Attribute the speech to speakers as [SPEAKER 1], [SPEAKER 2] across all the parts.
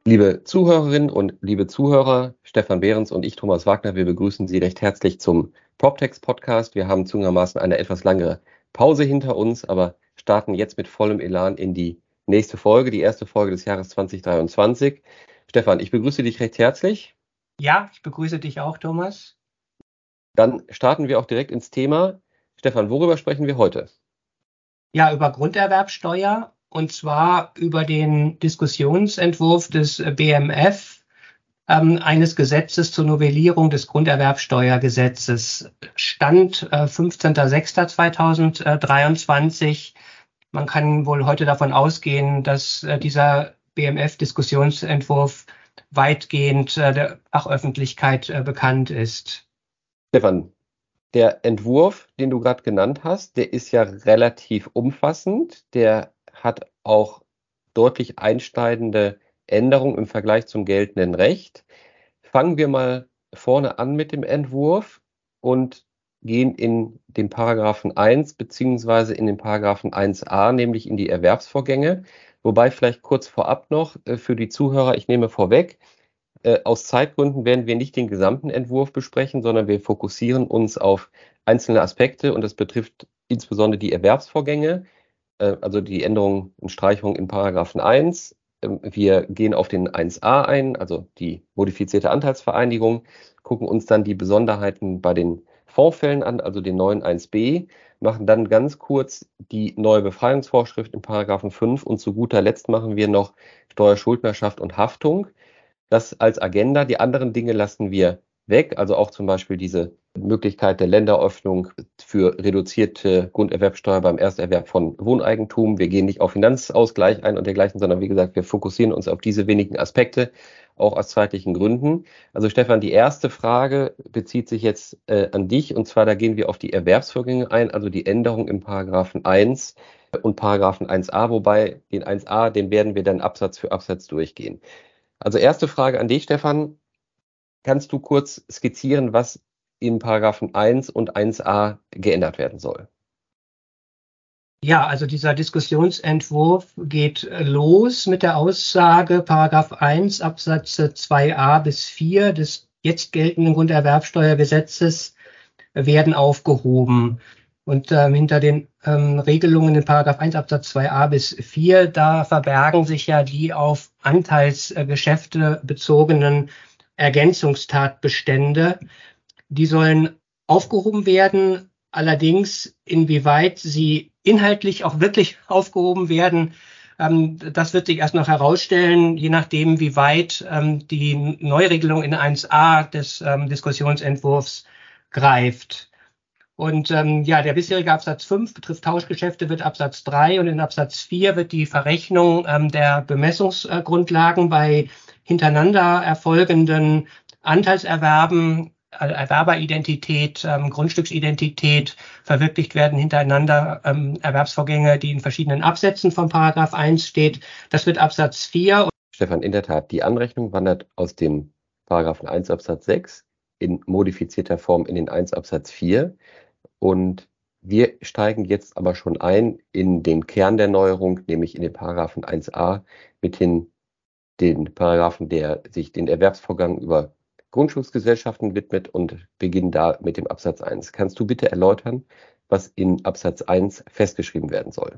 [SPEAKER 1] Liebe Zuhörerinnen und liebe Zuhörer, Stefan Behrens und ich, Thomas Wagner, wir begrüßen Sie recht herzlich zum PropTex-Podcast. Wir haben zugegebenermaßen eine etwas langere Pause hinter uns, aber starten jetzt mit vollem Elan in die nächste Folge, die erste Folge des Jahres 2023. Stefan, ich begrüße dich recht herzlich.
[SPEAKER 2] Ja, ich begrüße dich auch, Thomas.
[SPEAKER 1] Dann starten wir auch direkt ins Thema. Stefan, worüber sprechen wir heute?
[SPEAKER 2] Ja, über Grunderwerbsteuer und zwar über den Diskussionsentwurf des BMF, eines Gesetzes zur Novellierung des Grunderwerbsteuergesetzes. Stand 15.06.2023. Man kann wohl heute davon ausgehen, dass dieser BMF-Diskussionsentwurf weitgehend der Fachöffentlichkeit bekannt ist.
[SPEAKER 1] Stefan, der Entwurf, den du gerade genannt hast, der ist ja relativ umfassend. Der hat auch deutlich einschneidende Änderungen im Vergleich zum geltenden Recht. Fangen wir mal vorne an mit dem Entwurf und gehen in den Paragraphen 1 beziehungsweise in den Paragraphen 1a, nämlich in die Erwerbsvorgänge. Wobei vielleicht kurz vorab noch für die Zuhörer, ich nehme vorweg, aus Zeitgründen werden wir nicht den gesamten Entwurf besprechen, sondern wir fokussieren uns auf einzelne Aspekte und das betrifft insbesondere die Erwerbsvorgänge, also die Änderungen und Streichungen in Paragraphen 1. Wir gehen auf den 1a ein, also die modifizierte Anteilsvereinigung, gucken uns dann die Besonderheiten bei den Fondsfällen an, also den neuen 1b, machen dann ganz kurz die neue Befreiungsvorschrift in Paragraphen 5 und zu guter Letzt machen wir noch Steuerschuldnerschaft und Haftung. Das als Agenda. Die anderen Dinge lassen wir weg, also auch zum Beispiel diese Möglichkeit der Länderöffnung für reduzierte Grunderwerbsteuer beim Ersterwerb von Wohneigentum. Wir gehen nicht auf Finanzausgleich ein und dergleichen, sondern wie gesagt, wir fokussieren uns auf diese wenigen Aspekte, auch aus zeitlichen Gründen. Also Stefan, die erste Frage bezieht sich jetzt an dich und zwar da gehen wir auf die Erwerbsvorgänge ein, also die Änderung im Paragraphen 1 und Paragraphen 1a, wobei den 1a, den werden wir dann Absatz für Absatz durchgehen. Also erste Frage an dich, Stefan. Kannst du kurz skizzieren, was in Paragraphen 1 und 1a geändert werden soll?
[SPEAKER 2] Ja, also dieser Diskussionsentwurf geht los mit der Aussage, Paragraph 1 Absätze 2a bis 4 des jetzt geltenden Grunderwerbsteuergesetzes werden aufgehoben. Und hinter den Regelungen in Paragraph 1 Absatz 2a bis 4, da verbergen sich ja die auf Anteilsgeschäfte bezogenen Ergänzungstatbestände. Die sollen aufgehoben werden. Allerdings, inwieweit sie inhaltlich auch wirklich aufgehoben werden, das wird sich erst noch herausstellen, je nachdem, wie weit die Neuregelung in 1a des Diskussionsentwurfs greift. Und ja, der bisherige Absatz 5 betrifft Tauschgeschäfte, wird Absatz 3 und in Absatz 4 wird die Verrechnung der Bemessungsgrundlagen bei hintereinander erfolgenden Anteilserwerben, Erwerberidentität, Grundstücksidentität verwirklicht werden hintereinander Erwerbsvorgänge, die in verschiedenen Absätzen von Paragraph 1 steht. Das wird Absatz 4.
[SPEAKER 1] Stefan, in der Tat, die Anrechnung wandert aus dem Paragraphen 1 Absatz 6 in modifizierter Form in den 1 Absatz 4. Und wir steigen jetzt aber schon ein in den Kern der Neuerung, nämlich in den Paragraphen 1a mit den Paragraphen, der sich den Erwerbsvorgang über Grundschutzgesellschaften widmet und beginnen da mit dem Absatz 1. Kannst du bitte erläutern, was in Absatz 1 festgeschrieben werden soll?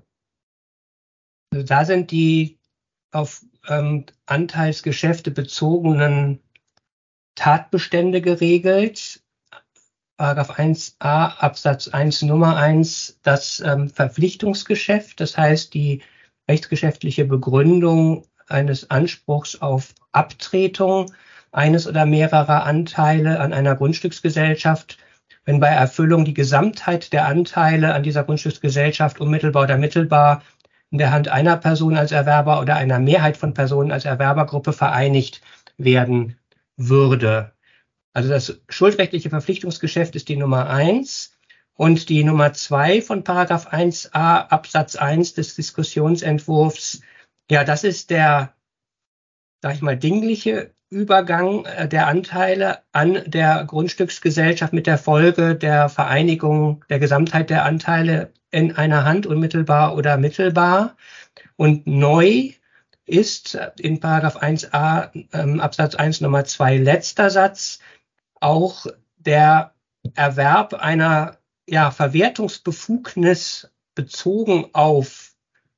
[SPEAKER 2] Also da sind die auf Anteilsgeschäfte bezogenen Tatbestände geregelt. Paragraph 1a Absatz 1 Nummer 1 das Verpflichtungsgeschäft, das heißt die rechtsgeschäftliche Begründung eines Anspruchs auf Abtretung eines oder mehrerer Anteile an einer Grundstücksgesellschaft, wenn bei Erfüllung die Gesamtheit der Anteile an dieser Grundstücksgesellschaft unmittelbar oder mittelbar in der Hand einer Person als Erwerber oder einer Mehrheit von Personen als Erwerbergruppe vereinigt werden würde. Also das schuldrechtliche Verpflichtungsgeschäft ist die Nummer 1 und die Nummer 2 von Paragraph 1a Absatz 1 des Diskussionsentwurfs. Ja, das ist der, sag ich mal, dingliche Übergang der Anteile an der Grundstücksgesellschaft mit der Folge der Vereinigung der Gesamtheit der Anteile in einer Hand unmittelbar oder mittelbar. Und neu ist in Paragraph 1a Absatz 1 Nummer 2 letzter Satz auch der Erwerb einer Verwertungsbefugnis bezogen auf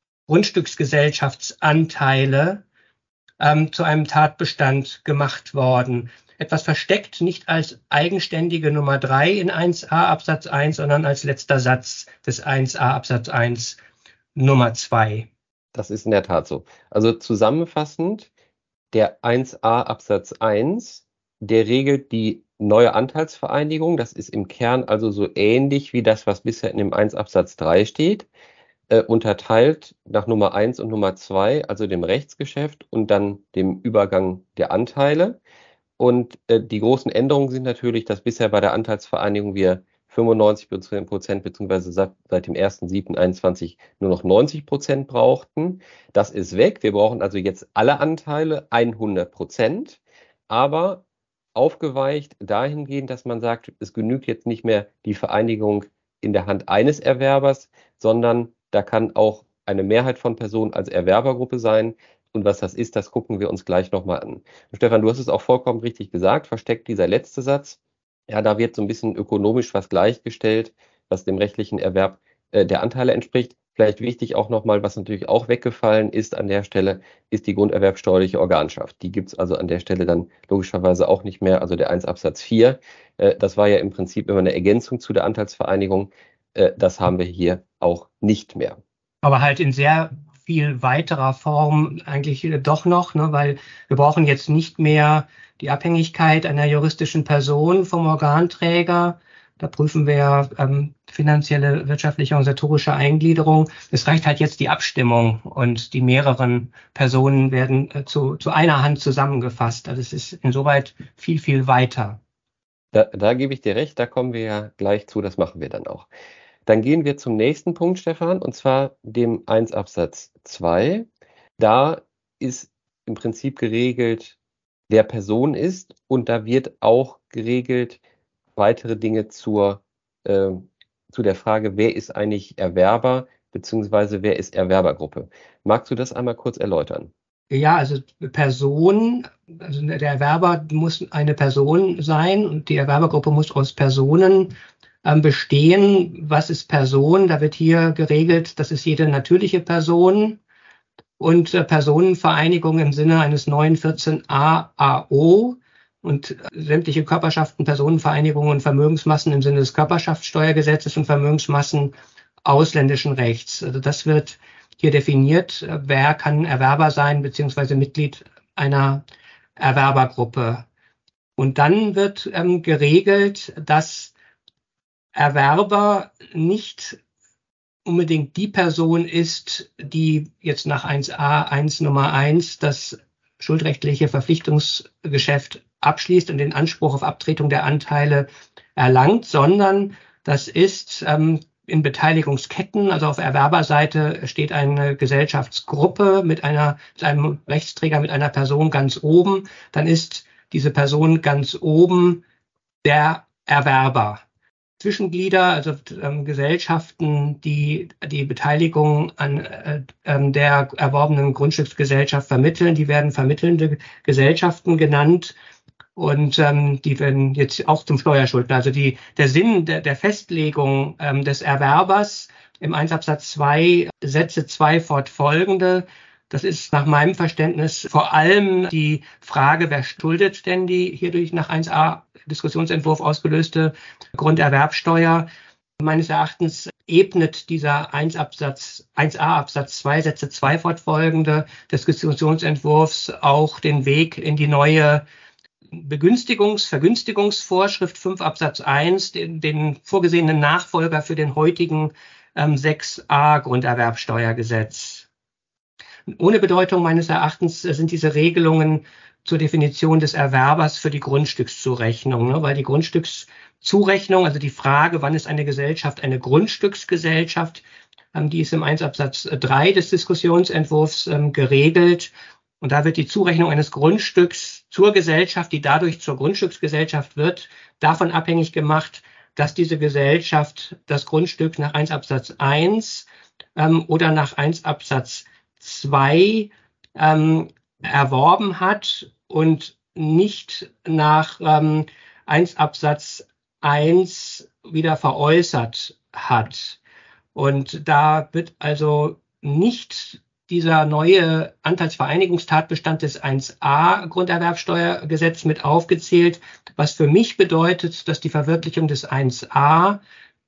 [SPEAKER 2] Grundstücksgesellschaftsanteile zu einem Tatbestand gemacht worden. Etwas versteckt, nicht als eigenständige Nummer 3 in 1a Absatz 1, sondern als letzter Satz des 1a Absatz 1 Nummer 2.
[SPEAKER 1] Das ist in der Tat so. Also zusammenfassend, der 1a Absatz 1, der regelt die neue Anteilsvereinigung. Das ist im Kern also so ähnlich wie das, was bisher in dem 1 Absatz 3 steht. Unterteilt nach Nummer 1 und Nummer 2, also dem Rechtsgeschäft und dann dem Übergang der Anteile. Und die großen Änderungen sind natürlich, dass bisher bei der Anteilsvereinigung wir 95% beziehungsweise seit dem 1.7.21 nur noch 90% brauchten. Das ist weg. Wir brauchen also jetzt alle Anteile 100%, aber aufgeweicht dahingehend, dass man sagt, es genügt jetzt nicht mehr die Vereinigung in der Hand eines Erwerbers, sondern da kann auch eine Mehrheit von Personen als Erwerbergruppe sein. Und was das ist, das gucken wir uns gleich nochmal an. Und Stefan, du hast es auch vollkommen richtig gesagt, versteckt dieser letzte Satz. Ja, da wird so ein bisschen ökonomisch was gleichgestellt, was dem rechtlichen Erwerb der Anteile entspricht. Vielleicht wichtig auch nochmal, was natürlich auch weggefallen ist an der Stelle, ist die grunderwerbsteuerliche Organschaft. Die gibt es also an der Stelle dann logischerweise auch nicht mehr, also der 1 Absatz 4. Das war ja im Prinzip immer eine Ergänzung zu der Anteilsvereinigung. Das haben wir hier auch nicht mehr.
[SPEAKER 2] Aber halt in sehr viel weiterer Form eigentlich doch noch, ne, weil wir brauchen jetzt nicht mehr die Abhängigkeit einer juristischen Person vom Organträger. Da prüfen wir finanzielle, wirtschaftliche, organisatorische Eingliederung. Es reicht halt jetzt die Abstimmung und die mehreren Personen werden zu einer Hand zusammengefasst. Also es ist insoweit viel, viel weiter.
[SPEAKER 1] Da gebe ich dir recht, da kommen wir ja gleich zu, das machen wir dann auch. Dann gehen wir zum nächsten Punkt, Stefan, und zwar dem 1 Absatz 2. Da ist im Prinzip geregelt, wer Person ist, und da wird auch geregelt weitere Dinge zu der Frage, wer ist eigentlich Erwerber, beziehungsweise wer ist Erwerbergruppe. Magst du das einmal kurz erläutern?
[SPEAKER 2] Ja, also Person, also der Erwerber muss eine Person sein und die Erwerbergruppe muss aus Personen bestehen. Was ist Person? Da wird hier geregelt, das ist jede natürliche Person und Personenvereinigung im Sinne eines neuen 14a AO und sämtliche Körperschaften, Personenvereinigungen und Vermögensmassen im Sinne des Körperschaftssteuergesetzes und Vermögensmassen ausländischen Rechts. Also das wird hier definiert, wer kann Erwerber sein beziehungsweise Mitglied einer Erwerbergruppe. Und dann wird geregelt, dass Erwerber nicht unbedingt die Person ist, die jetzt nach 1a 1 Nummer 1 das schuldrechtliche Verpflichtungsgeschäft abschließt und den Anspruch auf Abtretung der Anteile erlangt, sondern das ist in Beteiligungsketten, also auf Erwerberseite steht eine Gesellschaftsgruppe mit einem Rechtsträger, mit einer Person ganz oben, dann ist diese Person ganz oben der Erwerber. Zwischenglieder, also Gesellschaften, die die Beteiligung an der erworbenen Grundstücksgesellschaft vermitteln, die werden vermittelnde Gesellschaften genannt und die werden jetzt auch zum Steuerschuldner. Also der Sinn der Festlegung des Erwerbers im 1 Absatz 2 Sätze 2 fortfolgende, das ist nach meinem Verständnis vor allem die Frage, wer schuldet denn die hierdurch nach 1a Diskussionsentwurf ausgelöste Grunderwerbsteuer. Meines Erachtens ebnet dieser 1a Absatz 2 Sätze 2 fortfolgende des Diskussionsentwurfs auch den Weg in die neue Vergünstigungsvorschrift 5 Absatz 1, den vorgesehenen Nachfolger für den heutigen 6a Grunderwerbsteuergesetz. Ohne Bedeutung meines Erachtens sind diese Regelungen zur Definition des Erwerbers für die Grundstückszurechnung, ne? Weil die Grundstückszurechnung, also die Frage, wann ist eine Gesellschaft eine Grundstücksgesellschaft, die ist im 1 Absatz 3 des Diskussionsentwurfs geregelt. Und da wird die Zurechnung eines Grundstücks zur Gesellschaft, die dadurch zur Grundstücksgesellschaft wird, davon abhängig gemacht, dass diese Gesellschaft das Grundstück nach 1 Absatz 1 oder nach 1 Absatz 2 erworben hat und nicht nach 1 Absatz 1 wieder veräußert hat. Und da wird also nicht dieser neue Anteilsvereinigungstatbestand des 1a Grunderwerbsteuergesetz mit aufgezählt, was für mich bedeutet, dass die Verwirklichung des 1a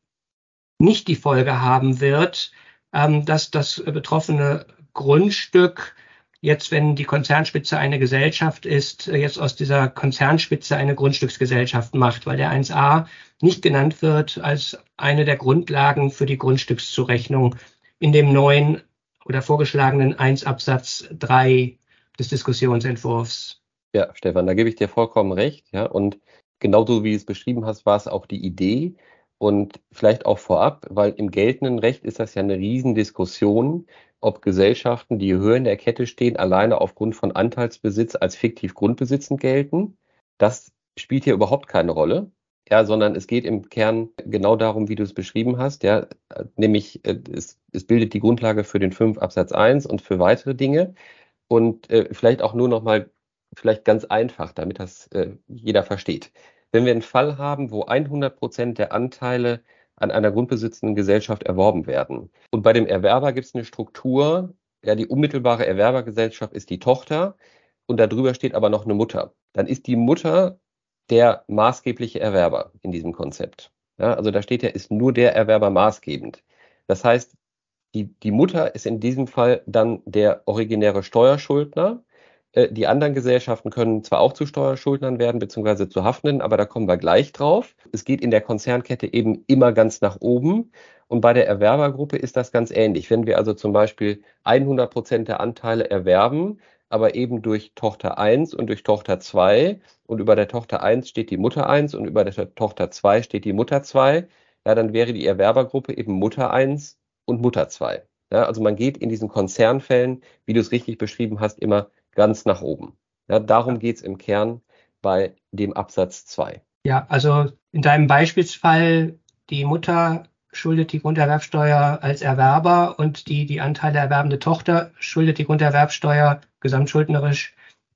[SPEAKER 2] nicht die Folge haben wird, dass das betroffene Grundstück jetzt, wenn die Konzernspitze eine Gesellschaft ist, jetzt aus dieser Konzernspitze eine Grundstücksgesellschaft macht, weil der 1a nicht genannt wird als eine der Grundlagen für die Grundstückszurechnung in dem neuen oder vorgeschlagenen 1 Absatz 3 des Diskussionsentwurfs.
[SPEAKER 1] Ja, Stefan, da gebe ich dir vollkommen recht. Ja, und genau so, wie du es beschrieben hast, war es auch die Idee. Und vielleicht auch vorab, weil im geltenden Recht ist das ja eine Riesendiskussion, ob Gesellschaften, die höher in der Kette stehen, alleine aufgrund von Anteilsbesitz als fiktiv grundbesitzend gelten. Das spielt hier überhaupt keine Rolle. Ja, sondern es geht im Kern genau darum, wie du es beschrieben hast, ja, nämlich es bildet die Grundlage für den 5 Absatz 1 und für weitere Dinge. Und vielleicht auch nur noch mal, vielleicht ganz einfach, damit das jeder versteht. Wenn wir einen Fall haben, wo 100% der Anteile an einer grundbesitzenden Gesellschaft erworben werden und bei dem Erwerber gibt es eine Struktur, ja, die unmittelbare Erwerbergesellschaft ist die Tochter und darüber steht aber noch eine Mutter, dann ist die Mutter der maßgebliche Erwerber in diesem Konzept. Ja, also da steht ja, ist nur der Erwerber maßgebend. Das heißt, die Mutter ist in diesem Fall dann der originäre Steuerschuldner. Die anderen Gesellschaften können zwar auch zu Steuerschuldnern werden, beziehungsweise zu Haftenden, aber da kommen wir gleich drauf. Es geht in der Konzernkette eben immer ganz nach oben. Und bei der Erwerbergruppe ist das ganz ähnlich. Wenn wir also zum Beispiel 100% der Anteile erwerben, aber eben durch Tochter 1 und durch Tochter 2 und über der Tochter 1 steht die Mutter 1 und über der Tochter 2 steht die Mutter 2, ja, dann wäre die Erwerbergruppe eben Mutter 1 und Mutter 2. Ja, also man geht in diesen Konzernfällen, wie du es richtig beschrieben hast, immer ganz nach oben. Ja, darum geht es im Kern bei dem Absatz 2.
[SPEAKER 2] Ja, also in deinem Beispielsfall, die Mutter schuldet die Grunderwerbsteuer als Erwerber und die Anteile erwerbende Tochter schuldet die Grunderwerbsteuer gesamtschuldnerisch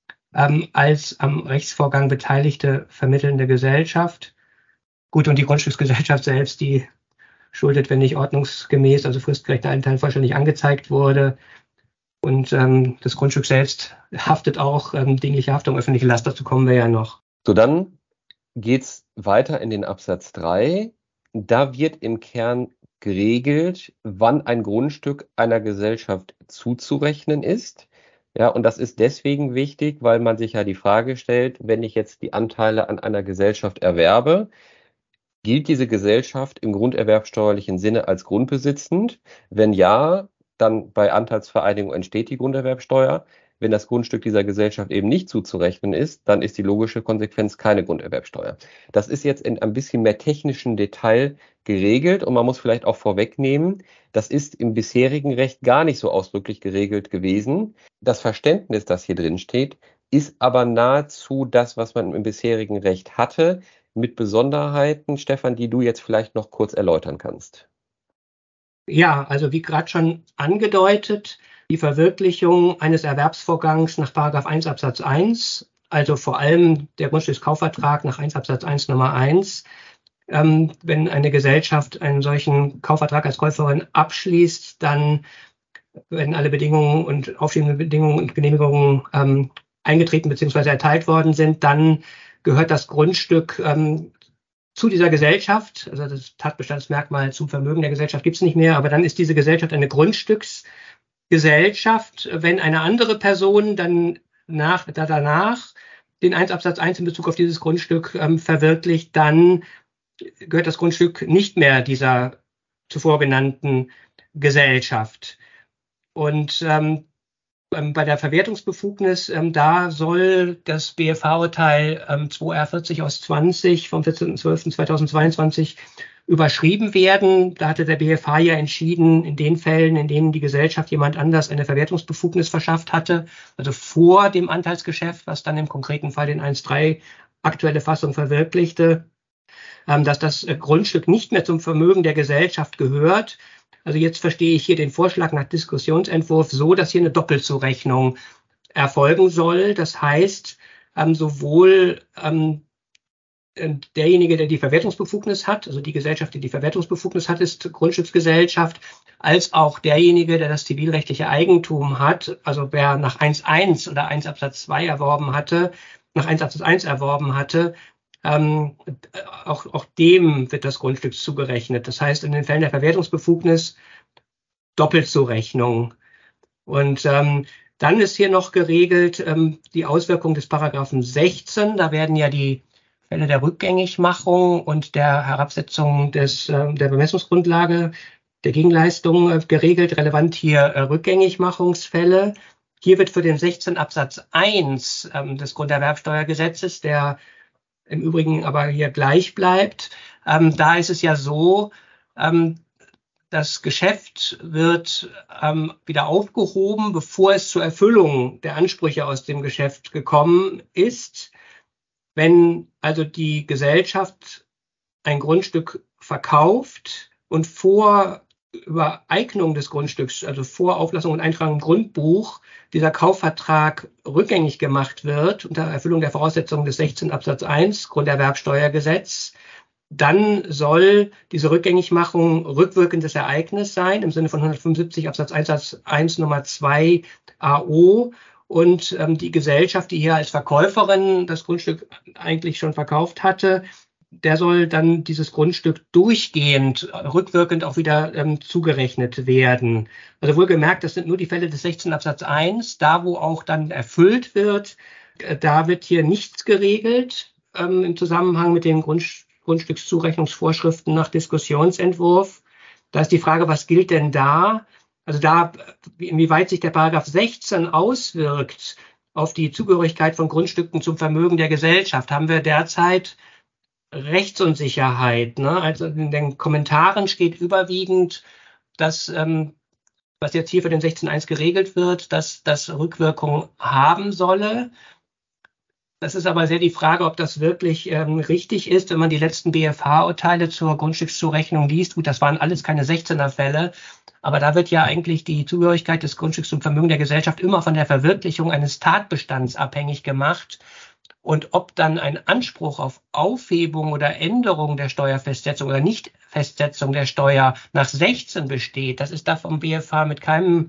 [SPEAKER 2] als am Rechtsvorgang beteiligte vermittelnde Gesellschaft. Gut, und die Grundstücksgesellschaft selbst, die schuldet, wenn nicht ordnungsgemäß, also fristgerechter Anteil vollständig angezeigt wurde. Und das Grundstück selbst haftet auch, dingliche Haftung, öffentliche Last, dazu kommen wir ja noch.
[SPEAKER 1] So, dann geht es weiter in den Absatz 3. Da wird im Kern geregelt, wann ein Grundstück einer Gesellschaft zuzurechnen ist. Ja, und das ist deswegen wichtig, weil man sich ja die Frage stellt, wenn ich jetzt die Anteile an einer Gesellschaft erwerbe, gilt diese Gesellschaft im grunderwerbsteuerlichen Sinne als grundbesitzend? Wenn ja, dann bei Anteilsvereinigung entsteht die Grunderwerbsteuer. Wenn das Grundstück dieser Gesellschaft eben nicht zuzurechnen ist, dann ist die logische Konsequenz keine Grunderwerbsteuer. Das ist jetzt in ein bisschen mehr technischen Detail geregelt und man muss vielleicht auch vorwegnehmen, das ist im bisherigen Recht gar nicht so ausdrücklich geregelt gewesen. Das Verständnis, das hier drin steht, ist aber nahezu das, was man im bisherigen Recht hatte, mit Besonderheiten, Stefan, die du jetzt vielleicht noch kurz erläutern kannst.
[SPEAKER 2] Ja, also wie gerade schon angedeutet, die Verwirklichung eines Erwerbsvorgangs nach § 1 Absatz 1, also vor allem der Grundstückskaufvertrag nach 1 Absatz 1 Nummer 1, wenn eine Gesellschaft einen solchen Kaufvertrag als Käuferin abschließt, dann werden alle Bedingungen und aufschiebende Bedingungen und Genehmigungen eingetreten bzw. erteilt worden sind, dann gehört das Grundstück zu dieser Gesellschaft, also das Tatbestandsmerkmal zum Vermögen der Gesellschaft gibt es nicht mehr, aber dann ist diese Gesellschaft eine Grundstücksgesellschaft. Wenn eine andere Person dann danach den 1 Absatz 1 in Bezug auf dieses Grundstück verwirklicht, dann gehört das Grundstück nicht mehr dieser zuvor genannten Gesellschaft. Und bei der Verwertungsbefugnis, da soll das BFH-Urteil 2R40 aus 20 vom 14.12.2022 überschrieben werden. Da hatte der BFH ja entschieden, in den Fällen, in denen die Gesellschaft jemand anders eine Verwertungsbefugnis verschafft hatte, also vor dem Anteilsgeschäft, was dann im konkreten Fall den 1.3 aktuelle Fassung verwirklichte, dass das Grundstück nicht mehr zum Vermögen der Gesellschaft gehört Also jetzt verstehe ich hier den Vorschlag nach Diskussionsentwurf so, dass hier eine Doppelzurechnung erfolgen soll. Das heißt, sowohl derjenige, der die Verwertungsbefugnis hat, also die Gesellschaft, die die Verwertungsbefugnis hat, ist Grundstücksgesellschaft, als auch derjenige, der das zivilrechtliche Eigentum hat, also wer nach 1.1 oder 1 Absatz 2 erworben hatte, nach 1 Absatz 1 erworben hatte, auch dem wird das Grundstück zugerechnet. Das heißt, in den Fällen der Verwertungsbefugnis Doppelzurechnung. Und dann ist hier noch geregelt die Auswirkung des Paragraphen 16. Da werden ja die Fälle der Rückgängigmachung und der Herabsetzung der Bemessungsgrundlage der Gegenleistung geregelt. Relevant hier Rückgängigmachungsfälle. Hier wird für den 16 Absatz 1 des Grunderwerbsteuergesetzes, der im Übrigen aber hier gleich bleibt, da ist es ja so, das Geschäft wird wieder aufgehoben, bevor es zur Erfüllung der Ansprüche aus dem Geschäft gekommen ist. Wenn also die Gesellschaft ein Grundstück verkauft und vor Übereignung des Grundstücks, also vor Auflassung und Eintragung im Grundbuch, dieser Kaufvertrag rückgängig gemacht wird unter Erfüllung der Voraussetzungen des 16 Absatz 1 Grunderwerbsteuergesetz, dann soll diese Rückgängigmachung rückwirkendes Ereignis sein, im Sinne von 175 Absatz 1 Satz 1 Nummer 2 AO. Und die Gesellschaft, die hier als Verkäuferin das Grundstück eigentlich schon verkauft hatte, der soll dann dieses Grundstück durchgehend, rückwirkend auch wieder zugerechnet werden. Also wohlgemerkt, das sind nur die Fälle des 16 Absatz 1, da wo auch dann erfüllt wird, da wird hier nichts geregelt im Zusammenhang mit den Grundstückszurechnungsvorschriften nach Diskussionsentwurf. Da ist die Frage, was gilt denn da? Also da, inwieweit sich der Paragraph 16 auswirkt auf die Zugehörigkeit von Grundstücken zum Vermögen der Gesellschaft, haben wir derzeit Rechtsunsicherheit. Ne? Also in den Kommentaren steht überwiegend, dass, was jetzt hier für den 16.1 geregelt wird, dass das Rückwirkung haben solle. Das ist aber sehr die Frage, ob das wirklich richtig ist, wenn man die letzten BFH-Urteile zur Grundstückszurechnung liest. Gut, das waren alles keine 16er-Fälle, aber da wird ja eigentlich die Zugehörigkeit des Grundstücks zum Vermögen der Gesellschaft immer von der Verwirklichung eines Tatbestands abhängig gemacht. Und ob dann ein Anspruch auf Aufhebung oder Änderung der Steuerfestsetzung oder Nichtfestsetzung der Steuer nach 16 besteht, das ist da vom BFH mit keinem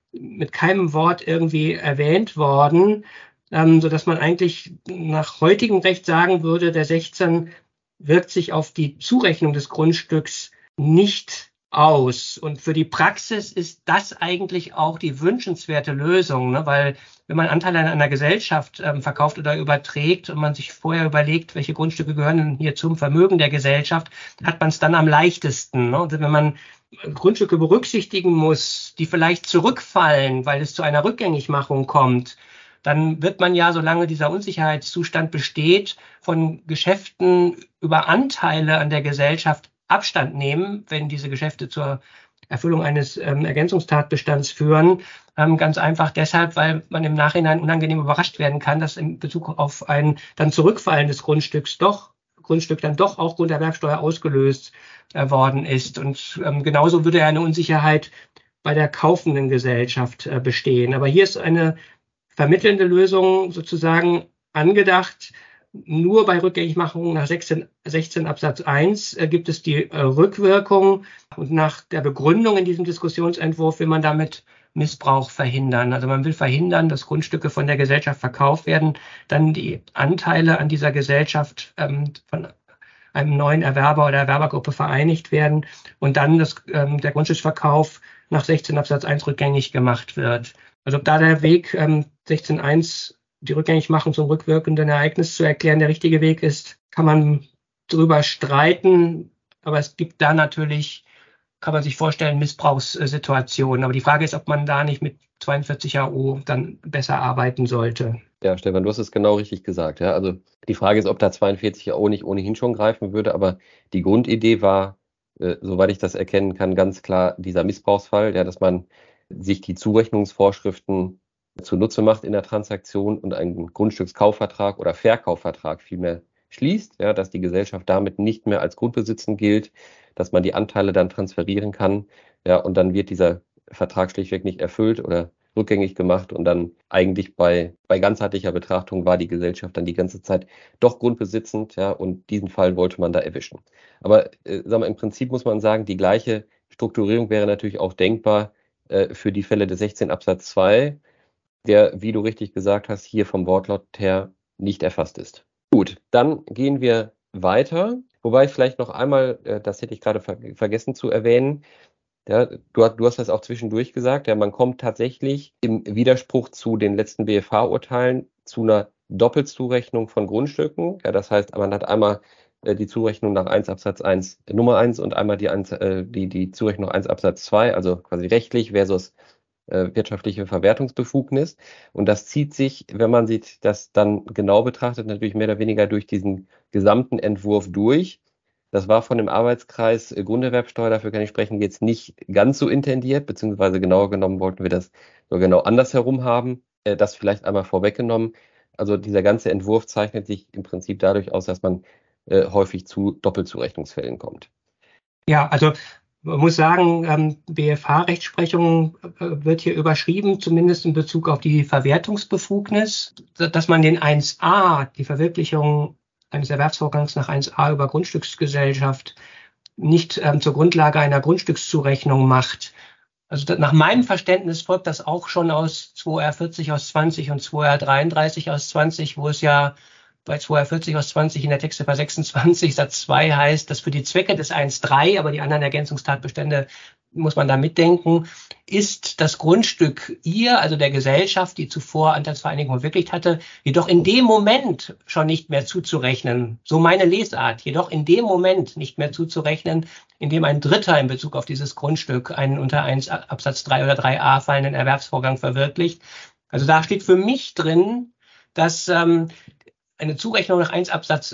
[SPEAKER 2] Wort irgendwie erwähnt worden, sodass man eigentlich nach heutigem Recht sagen würde, der 16 wirkt sich auf die Zurechnung des Grundstücks nicht aus. Und für die Praxis ist das eigentlich auch die wünschenswerte Lösung, ne? Weil wenn man Anteile an einer Gesellschaft verkauft oder überträgt und man sich vorher überlegt, welche Grundstücke gehören denn hier zum Vermögen der Gesellschaft, hat man es dann am leichtesten. Ne? Und wenn man Grundstücke berücksichtigen muss, die vielleicht zurückfallen, weil es zu einer Rückgängigmachung kommt, dann wird man ja, solange dieser Unsicherheitszustand besteht, von Geschäften über Anteile an der Gesellschaft Abstand nehmen, wenn diese Geschäfte zur Erfüllung eines Ergänzungstatbestands führen. Ganz einfach deshalb, weil man im Nachhinein unangenehm überrascht werden kann, dass in Bezug auf ein dann zurückfallendes Grundstück dann doch auch Grunderwerbsteuer ausgelöst worden ist. Und genauso würde eine Unsicherheit bei der kaufenden Gesellschaft bestehen. Aber hier ist eine vermittelnde Lösung sozusagen angedacht. Nur bei Rückgängigmachung nach 16 Absatz 1 gibt es die Rückwirkung, und nach der Begründung in diesem Diskussionsentwurf will man damit Missbrauch verhindern. Also man will verhindern, dass Grundstücke von der Gesellschaft verkauft werden, dann die Anteile an dieser Gesellschaft von einem neuen Erwerber oder Erwerbergruppe vereinigt werden und dann der Grundstücksverkauf nach 16 Absatz 1 rückgängig gemacht wird. Also ob da der Weg 16.1 die Rückgängigmachung zum rückwirkenden Ereignis zu erklären der richtige Weg ist, kann man drüber streiten. Aber es gibt da natürlich, kann man sich vorstellen, Missbrauchssituationen. Aber die Frage ist, ob man da nicht mit 42 AO dann besser arbeiten sollte.
[SPEAKER 1] Ja, Stefan, du hast es genau richtig gesagt. Ja? Also die Frage ist, ob da 42 AO nicht ohnehin schon greifen würde. Aber die Grundidee war, soweit ich das erkennen kann, ganz klar dieser Missbrauchsfall, ja, dass man sich die Zurechnungsvorschriften zunutze macht in der Transaktion und einen Grundstückskaufvertrag oder Verkaufvertrag vielmehr schließt, ja, dass die Gesellschaft damit nicht mehr als Grundbesitzen gilt, dass man die Anteile dann transferieren kann. Ja, und dann wird dieser Vertrag schlichtweg nicht erfüllt oder rückgängig gemacht und dann eigentlich bei ganzheitlicher Betrachtung war die Gesellschaft dann die ganze Zeit doch grundbesitzend, ja, und diesen Fall wollte man da erwischen. Aber sagen wir, im Prinzip muss man sagen, die gleiche Strukturierung wäre natürlich auch denkbar für die Fälle des 16 Absatz 2, der, wie du richtig gesagt hast, hier vom Wortlaut her nicht erfasst ist. Gut, dann gehen wir weiter, wobei ich vielleicht noch einmal, das hätte ich gerade vergessen zu erwähnen, ja, du hast das auch zwischendurch gesagt, ja, man kommt tatsächlich im Widerspruch zu den letzten BFH-Urteilen zu einer Doppelzurechnung von Grundstücken. Ja, das heißt, man hat einmal die Zurechnung nach 1 Absatz 1 Nummer 1 und einmal die Zurechnung nach 1 Absatz 2, also quasi rechtlich versus wirtschaftliche Verwertungsbefugnis. Und das zieht sich, wenn man sich das dann genau betrachtet, natürlich mehr oder weniger durch diesen gesamten Entwurf durch. Das war von dem Arbeitskreis Grunderwerbsteuer, dafür kann ich sprechen, jetzt nicht ganz so intendiert, beziehungsweise genauer genommen wollten wir das so genau andersherum haben. Das vielleicht einmal vorweggenommen. Also dieser ganze Entwurf zeichnet sich im Prinzip dadurch aus, dass man häufig zu Doppelzurechnungsfällen kommt.
[SPEAKER 2] Ja, also man muss sagen, BFH-Rechtsprechung wird hier überschrieben, zumindest in Bezug auf die Verwertungsbefugnis, dass man den 1a, die Verwirklichung eines Erwerbsvorgangs nach 1a über Grundstücksgesellschaft, nicht zur Grundlage einer Grundstückszurechnung macht. Also nach meinem Verständnis folgt das auch schon aus 2R40 aus 20 und 2R33 aus 20, wo es ja bei 2R40 aus 20 in der Textziffer 26 Satz 2 heißt, dass für die Zwecke des 1.3, aber die anderen Ergänzungstatbestände muss man da mitdenken, ist das Grundstück ihr, also der Gesellschaft, die zuvor Anteilsvereinigung verwirklicht hatte, jedoch in dem Moment schon nicht mehr zuzurechnen. So meine Lesart. Jedoch in dem Moment nicht mehr zuzurechnen, in dem ein Dritter in Bezug auf dieses Grundstück einen unter 1 Absatz 3 oder 3a fallenden Erwerbsvorgang verwirklicht. Also da steht für mich drin, dass eine Zurechnung nach 1 Absatz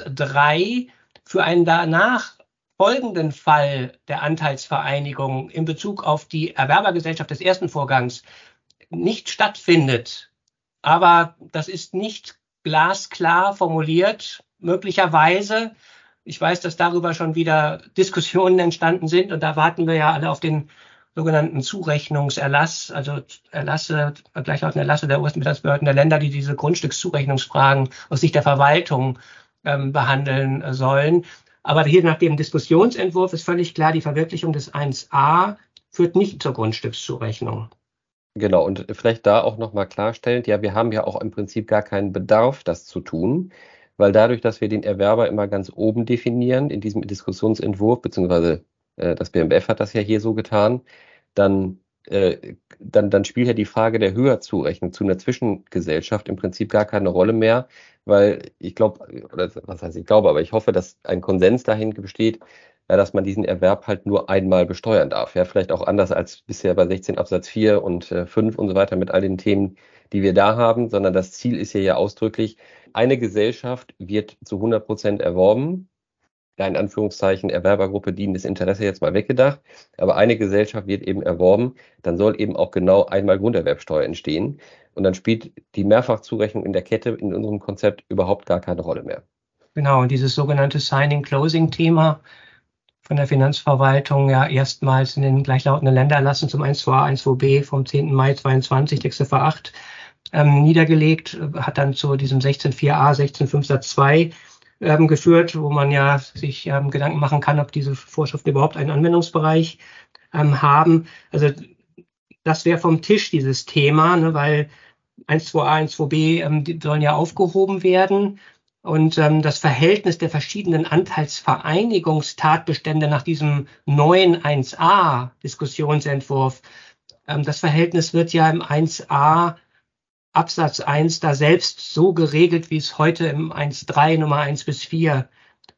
[SPEAKER 2] 3 für einen danach folgenden Fall der Anteilsvereinigung in Bezug auf die Erwerbergesellschaft des ersten Vorgangs nicht stattfindet. Aber das ist nicht glasklar formuliert, möglicherweise. Ich weiß, dass darüber schon wieder Diskussionen entstanden sind und da warten wir ja alle auf den sogenannten Zurechnungserlass, also Erlasse, gleichlautende Erlasse der Obermittlungsbehörden der Länder, die diese Grundstückszurechnungsfragen aus Sicht der Verwaltung behandeln sollen. Aber hier nach dem Diskussionsentwurf ist völlig klar, die Verwirklichung des 1a führt nicht zur Grundstückszurechnung.
[SPEAKER 1] Genau, und vielleicht da auch nochmal klarstellend, ja, wir haben ja auch im Prinzip gar keinen Bedarf, das zu tun, weil dadurch, dass wir den Erwerber immer ganz oben definieren in diesem Diskussionsentwurf, beziehungsweise das BMF hat das ja hier so getan, dann spielt ja die Frage der Höherzurechnung zu einer Zwischengesellschaft im Prinzip gar keine Rolle mehr, weil ich glaube, oder was heißt ich glaube, aber ich hoffe, dass ein Konsens dahin besteht, ja, dass man diesen Erwerb halt nur einmal besteuern darf. Ja, vielleicht auch anders als bisher bei 16 Absatz 4 und 5 und so weiter mit all den Themen, die wir da haben, sondern das Ziel ist hier ja ausdrücklich, eine Gesellschaft wird zu 100% erworben, ja, in Anführungszeichen Erwerbergruppe dienendes Interesse jetzt mal weggedacht, aber eine Gesellschaft wird eben erworben, dann soll eben auch genau einmal Grunderwerbsteuer entstehen und dann spielt die Mehrfachzurechnung in der Kette in unserem Konzept überhaupt gar keine Rolle mehr.
[SPEAKER 2] Genau, und dieses sogenannte Signing-Closing-Thema von der Finanzverwaltung ja erstmals in den gleichlautenden Ländererlassen zum 1.2a, 1.2b vom 10. Mai 22, Textziffer 8, niedergelegt, hat dann zu diesem 16.4a, 16.5 Satz 2 geführt, wo man ja sich Gedanken machen kann, ob diese Vorschriften überhaupt einen Anwendungsbereich haben. Also das wäre vom Tisch, dieses Thema, ne, weil 1.2a, 1.2b die sollen ja aufgehoben werden. Und das Verhältnis der verschiedenen Anteilsvereinigungstatbestände nach diesem neuen 1a Diskussionsentwurf, das Verhältnis wird ja im 1a Absatz 1 da selbst so geregelt, wie es heute im 1.3 Nummer 1 bis 4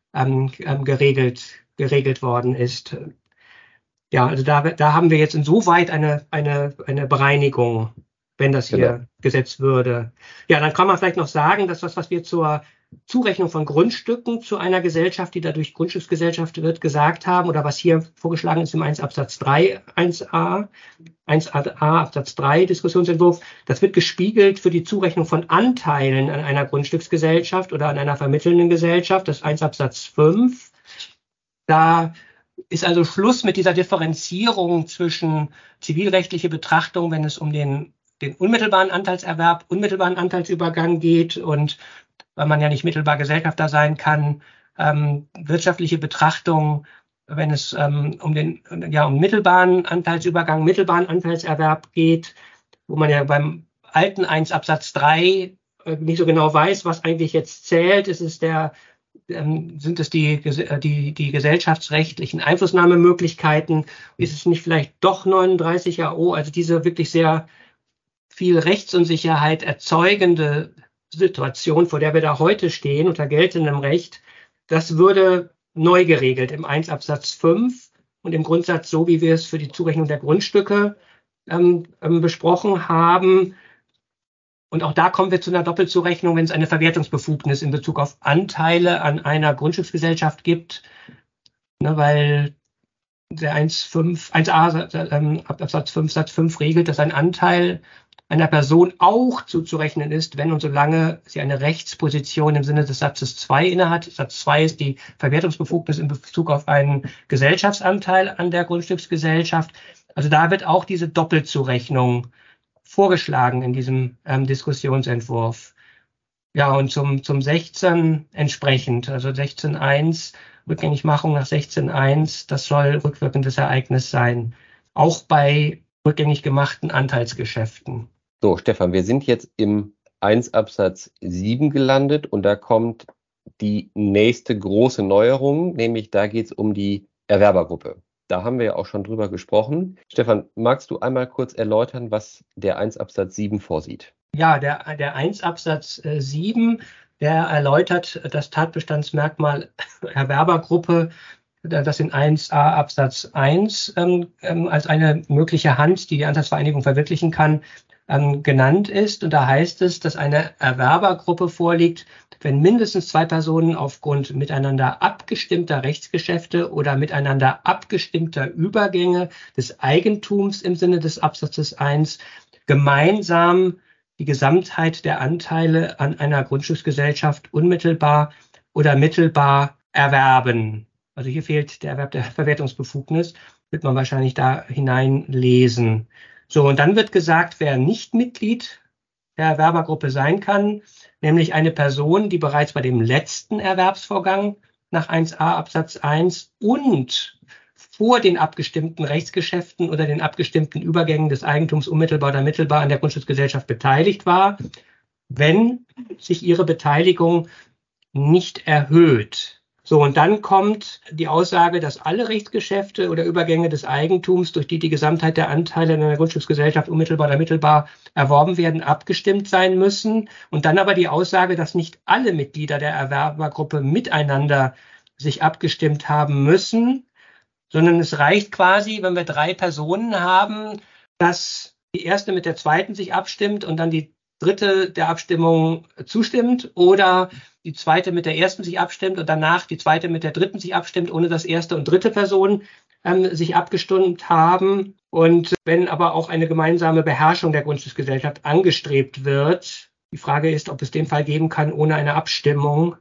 [SPEAKER 2] geregelt worden ist. Ja, also da haben wir jetzt insoweit eine Bereinigung, wenn das hier gesetzt würde. Ja, dann kann man vielleicht noch sagen, dass das, was wir zur Zurechnung von Grundstücken zu einer Gesellschaft, die dadurch Grundstücksgesellschaft wird, gesagt haben, oder was hier vorgeschlagen ist im 1 Absatz 3, 1a Absatz 3 Diskussionsentwurf, das wird gespiegelt für die Zurechnung von Anteilen an einer Grundstücksgesellschaft oder an einer vermittelnden Gesellschaft, das 1 Absatz 5. Da ist also Schluss mit dieser Differenzierung zwischen zivilrechtliche Betrachtung, wenn es um den unmittelbaren Anteilserwerb, unmittelbaren Anteilsübergang geht und weil man ja nicht mittelbar Gesellschafter sein kann, wirtschaftliche Betrachtung, wenn es um mittelbaren Anteilsübergang, mittelbaren Anteilserwerb geht, wo man ja beim alten 1 Absatz 3 nicht so genau weiß, was eigentlich jetzt zählt. Sind es die gesellschaftsrechtlichen Einflussnahmemöglichkeiten? Ist es nicht vielleicht doch 39 AO? Also diese wirklich sehr viel Rechtsunsicherheit erzeugende Situation, vor der wir da heute stehen, unter geltendem Recht, das würde neu geregelt im 1 Absatz 5 und im Grundsatz so, wie wir es für die Zurechnung der Grundstücke besprochen haben. Und auch da kommen wir zu einer Doppelzurechnung, wenn es eine Verwertungsbefugnis in Bezug auf Anteile an einer Grundstücksgesellschaft gibt, weil der 1a Absatz 5 Satz 5 regelt, dass ein Anteil einer Person auch zuzurechnen ist, wenn und solange sie eine Rechtsposition im Sinne des Satzes 2 innehat. Satz 2 ist die Verwertungsbefugnis in Bezug auf einen Gesellschaftsanteil an der Grundstücksgesellschaft. Also da wird auch diese Doppelzurechnung vorgeschlagen in diesem Diskussionsentwurf. Ja, und zum 16 entsprechend, also 16.1, Rückgängigmachung nach 16.1, das soll rückwirkendes Ereignis sein, auch bei rückgängig gemachten Anteilsgeschäften.
[SPEAKER 1] So, Stefan, wir sind jetzt im 1 Absatz 7 gelandet und da kommt die nächste große Neuerung, nämlich da geht es um die Erwerbergruppe. Da haben wir ja auch schon drüber gesprochen. Stefan, magst du einmal kurz erläutern, was der 1 Absatz 7 vorsieht?
[SPEAKER 2] Ja, der 1 Absatz 7, der erläutert das Tatbestandsmerkmal Erwerbergruppe, das in 1a Absatz 1 als eine mögliche Hand, die die Anteilsvereinigung verwirklichen kann, genannt ist. Und da heißt es, dass eine Erwerbergruppe vorliegt, wenn mindestens 2 Personen aufgrund miteinander abgestimmter Rechtsgeschäfte oder miteinander abgestimmter Übergänge des Eigentums im Sinne des Absatzes 1 gemeinsam die Gesamtheit der Anteile an einer Grundstücksgesellschaft unmittelbar oder mittelbar erwerben. Also hier fehlt der Erwerb der Verwertungsbefugnis, wird man wahrscheinlich da hineinlesen. So, und dann wird gesagt, wer nicht Mitglied der Erwerbergruppe sein kann, nämlich eine Person, die bereits bei dem letzten Erwerbsvorgang nach 1a Absatz 1 und vor den abgestimmten Rechtsgeschäften oder den abgestimmten Übergängen des Eigentums unmittelbar oder mittelbar an der Grundstücksgesellschaft beteiligt war, wenn sich ihre Beteiligung nicht erhöht. So, und dann kommt die Aussage, dass alle Rechtsgeschäfte oder Übergänge des Eigentums, durch die die Gesamtheit der Anteile in einer Grundstücksgesellschaft unmittelbar oder mittelbar erworben werden, abgestimmt sein müssen. Und dann aber die Aussage, dass nicht alle Mitglieder der Erwerbergruppe miteinander sich abgestimmt haben müssen, sondern es reicht quasi, wenn wir 3 Personen haben, dass die erste mit der zweiten sich abstimmt und dann die dritte der Abstimmung zustimmt oder die zweite mit der ersten sich abstimmt und danach die zweite mit der dritten sich abstimmt, ohne dass erste und dritte Person sich abgestimmt haben. Und wenn aber auch eine gemeinsame Beherrschung der Grundstücksgesellschaft angestrebt wird, die Frage ist, ob es den Fall geben kann ohne eine Abstimmung.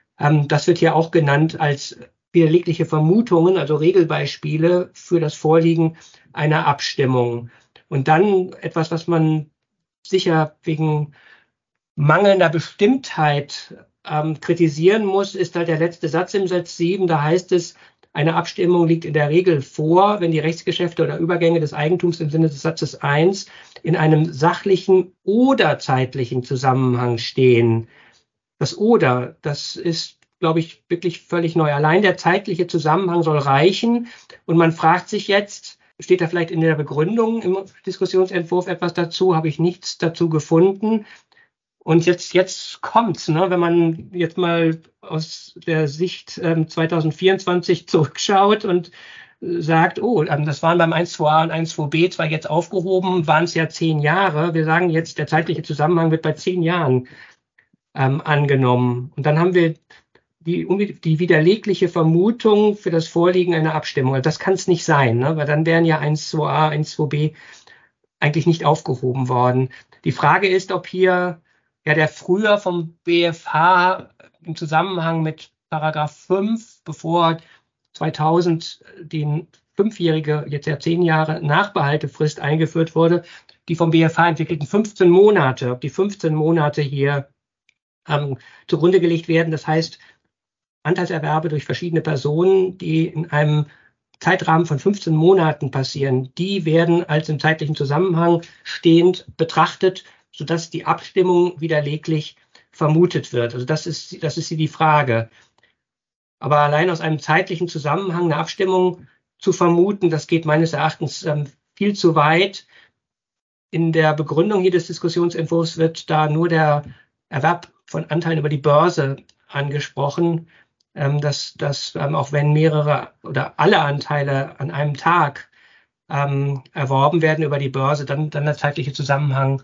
[SPEAKER 2] Das wird hier auch genannt als widerlegliche Vermutungen, also Regelbeispiele für das Vorliegen einer Abstimmung. Und dann etwas, was man sicher wegen mangelnder Bestimmtheit kritisieren muss, ist halt der letzte Satz im Satz 7. Da heißt es, eine Abstimmung liegt in der Regel vor, wenn die Rechtsgeschäfte oder Übergänge des Eigentums im Sinne des Satzes 1 in einem sachlichen oder zeitlichen Zusammenhang stehen. Das oder, das ist, glaube ich, wirklich völlig neu. Allein der zeitliche Zusammenhang soll reichen. Und man fragt sich jetzt, steht da vielleicht in der Begründung im Diskussionsentwurf etwas dazu? Habe ich nichts dazu gefunden. Und jetzt kommt's, ne? Wenn man jetzt mal aus der Sicht 2024 zurückschaut und sagt, oh, das waren beim 1.2a und 1.2b zwar jetzt aufgehoben, waren es ja 10 Jahre. Wir sagen jetzt, der zeitliche Zusammenhang wird bei 10 Jahren angenommen. Und dann haben wir die widerlegliche Vermutung für das Vorliegen einer Abstimmung. Also das kann es nicht sein, ne? Weil dann wären ja 1.2a, 1.2b eigentlich nicht aufgehoben worden. Die Frage ist, ob hier ja der früher vom BfH im Zusammenhang mit Paragraph 5, bevor 2000 die 5-jährige, jetzt ja 10 Jahre Nachbehaltefrist eingeführt wurde, die vom BfH entwickelten 15 Monate, ob die 15 Monate hier zugrunde gelegt werden. Das heißt, Anteilserwerbe durch verschiedene Personen, die in einem Zeitrahmen von 15 Monaten passieren, die werden als im zeitlichen Zusammenhang stehend betrachtet, sodass die Abstimmung widerleglich vermutet wird. Also das ist hier die Frage. Aber allein aus einem zeitlichen Zusammenhang eine Abstimmung zu vermuten, das geht meines Erachtens viel zu weit. In der Begründung hier des Diskussionsentwurfs wird da nur der Erwerb von Anteilen über die Börse angesprochen, dass auch wenn mehrere oder alle Anteile an einem Tag erworben werden über die Börse, dann der zeitliche Zusammenhang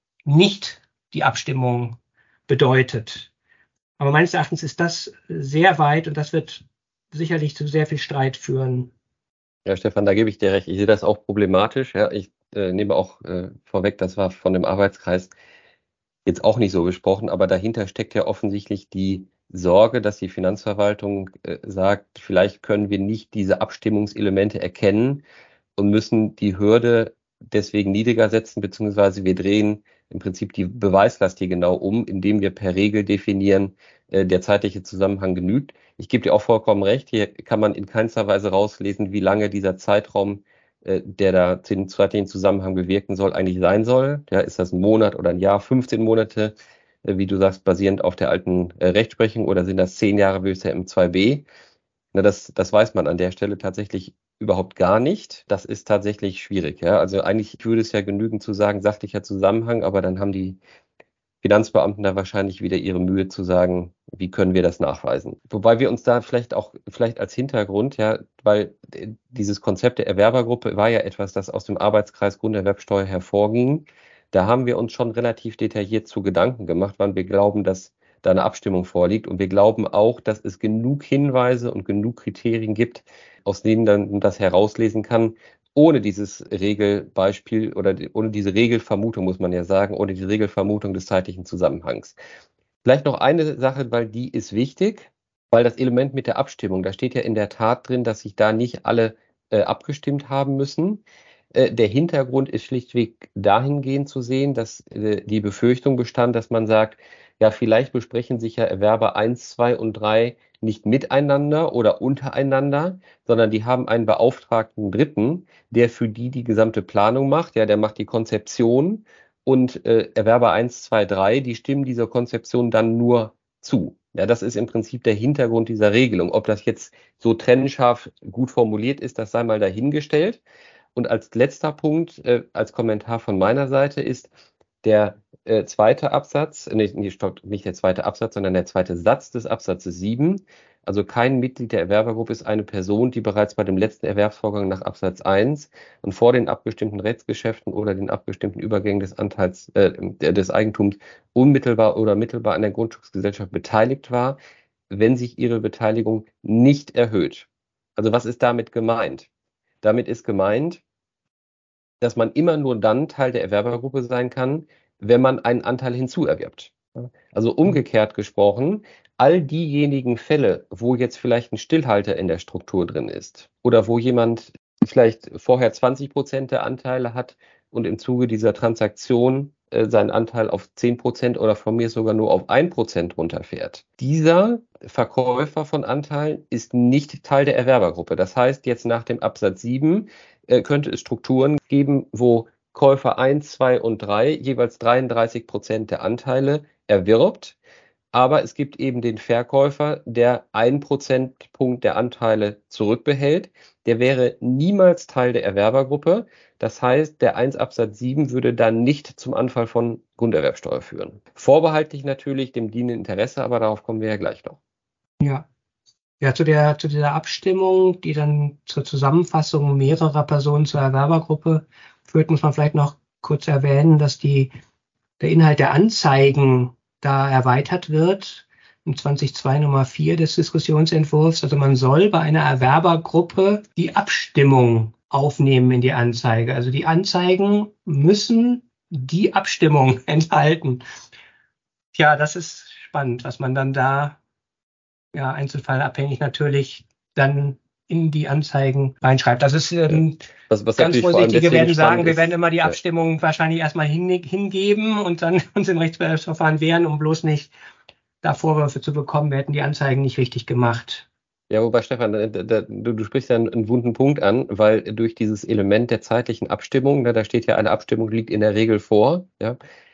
[SPEAKER 2] nicht die Abstimmung bedeutet. Aber meines Erachtens ist das sehr weit und das wird sicherlich zu sehr viel Streit führen.
[SPEAKER 1] Ja, Stefan, da gebe ich dir recht. Ich sehe das auch problematisch. Ja, ich nehme auch vorweg, das war von dem Arbeitskreis jetzt auch nicht so besprochen, aber dahinter steckt ja offensichtlich die Sorge, dass die Finanzverwaltung sagt, vielleicht können wir nicht diese Abstimmungselemente erkennen und müssen die Hürde deswegen niedriger setzen, beziehungsweise wir drehen im Prinzip die Beweislast hier genau um, indem wir per Regel definieren, der zeitliche Zusammenhang genügt. Ich gebe dir auch vollkommen recht, hier kann man in keinster Weise rauslesen, wie lange dieser Zeitraum, der da den zeitlichen Zusammenhang bewirken soll, eigentlich sein soll. Ja, ist das ein Monat oder ein Jahr, 15 Monate, wie du sagst, basierend auf der alten Rechtsprechung, oder sind das 10 Jahre wie bisher im 2b? Na, das weiß man an der Stelle tatsächlich überhaupt gar nicht. Das ist tatsächlich schwierig. Ja? Also eigentlich würde es ja genügen zu sagen, sachlicher Zusammenhang, aber dann haben die Finanzbeamten da wahrscheinlich wieder ihre Mühe zu sagen, wie können wir das nachweisen. Wobei wir uns da vielleicht als Hintergrund, ja, weil dieses Konzept der Erwerbergruppe war ja etwas, das aus dem Arbeitskreis Grunderwerbsteuer hervorging. Da haben wir uns schon relativ detailliert zu Gedanken gemacht, wann wir glauben, dass da eine Abstimmung vorliegt. Und wir glauben auch, dass es genug Hinweise und genug Kriterien gibt, aus denen dann das herauslesen kann, ohne dieses Regelbeispiel oder ohne diese Regelvermutung, muss man ja sagen, ohne die Regelvermutung des zeitlichen Zusammenhangs. Vielleicht noch eine Sache, weil die ist wichtig, weil das Element mit der Abstimmung, da steht ja in der Tat drin, dass sich da nicht alle abgestimmt haben müssen. Der Hintergrund ist schlichtweg dahingehend zu sehen, dass die Befürchtung bestand, dass man sagt, ja, vielleicht besprechen sich ja Erwerber 1, 2 und 3 nicht miteinander oder untereinander, sondern die haben einen beauftragten Dritten, der für die gesamte Planung macht. Ja, der macht die Konzeption und Erwerber 1, 2, 3, die stimmen dieser Konzeption dann nur zu. Ja, das ist im Prinzip der Hintergrund dieser Regelung. Ob das jetzt so trennscharf gut formuliert ist, das sei mal dahingestellt. Und als letzter Punkt, als Kommentar von meiner Seite ist der zweite Absatz, nicht der zweite Absatz, sondern der zweite Satz des Absatzes 7. Also kein Mitglied der Erwerbergruppe ist eine Person, die bereits bei dem letzten Erwerbsvorgang nach Absatz 1 und vor den abgestimmten Rechtsgeschäften oder den abgestimmten Übergängen des Anteils des Eigentums unmittelbar oder mittelbar an der Grundschutzgesellschaft beteiligt war, wenn sich ihre Beteiligung nicht erhöht. Also was ist damit gemeint? Damit ist gemeint, dass man immer nur dann Teil der Erwerbergruppe sein kann, wenn man einen Anteil hinzuerwirbt. Also umgekehrt gesprochen, all diejenigen Fälle, wo jetzt vielleicht ein Stillhalter in der Struktur drin ist oder wo jemand vielleicht vorher 20% der Anteile hat und im Zuge dieser Transaktion seinen Anteil auf 10% oder von mir sogar nur auf 1% runterfährt. Dieser Verkäufer von Anteilen ist nicht Teil der Erwerbergruppe. Das heißt, jetzt nach dem Absatz 7 könnte es Strukturen geben, wo Käufer 1, 2 und 3 jeweils 33% der Anteile erwirbt. Aber es gibt eben den Verkäufer, der 1 Prozentpunkt der Anteile zurückbehält. Der wäre niemals Teil der Erwerbergruppe. Das heißt, der 1 Absatz 7 würde dann nicht zum Anfall von Grunderwerbsteuer führen. Vorbehaltlich natürlich dem dienenden Interesse, aber darauf kommen wir ja gleich noch.
[SPEAKER 2] Ja, zu dieser Abstimmung, die dann zur Zusammenfassung mehrerer Personen zur Erwerbergruppe führt, muss man vielleicht noch kurz erwähnen, dass der Inhalt der Anzeigen da erweitert wird, im 20.2 Nummer 4 des Diskussionsentwurfs. Also man soll bei einer Erwerbergruppe die Abstimmung aufnehmen in die Anzeige. Also die Anzeigen müssen die Abstimmung enthalten. Tja, das ist spannend, was man dann da, ja, einzelfallabhängig natürlich dann in die Anzeigen reinschreibt. Das ist
[SPEAKER 1] was
[SPEAKER 2] ganz vorsichtig. Wir werden sagen, wir werden immer die
[SPEAKER 1] ja.
[SPEAKER 2] Abstimmung wahrscheinlich erstmal hingeben und dann uns im Rechtsbehelfsverfahren wehren, um bloß nicht da Vorwürfe zu bekommen, wir hätten die Anzeigen nicht richtig gemacht.
[SPEAKER 1] Ja, wobei Stefan, du sprichst ja einen wunden Punkt an, weil durch dieses Element der zeitlichen Abstimmung, da steht ja, eine Abstimmung liegt in der Regel vor, ja,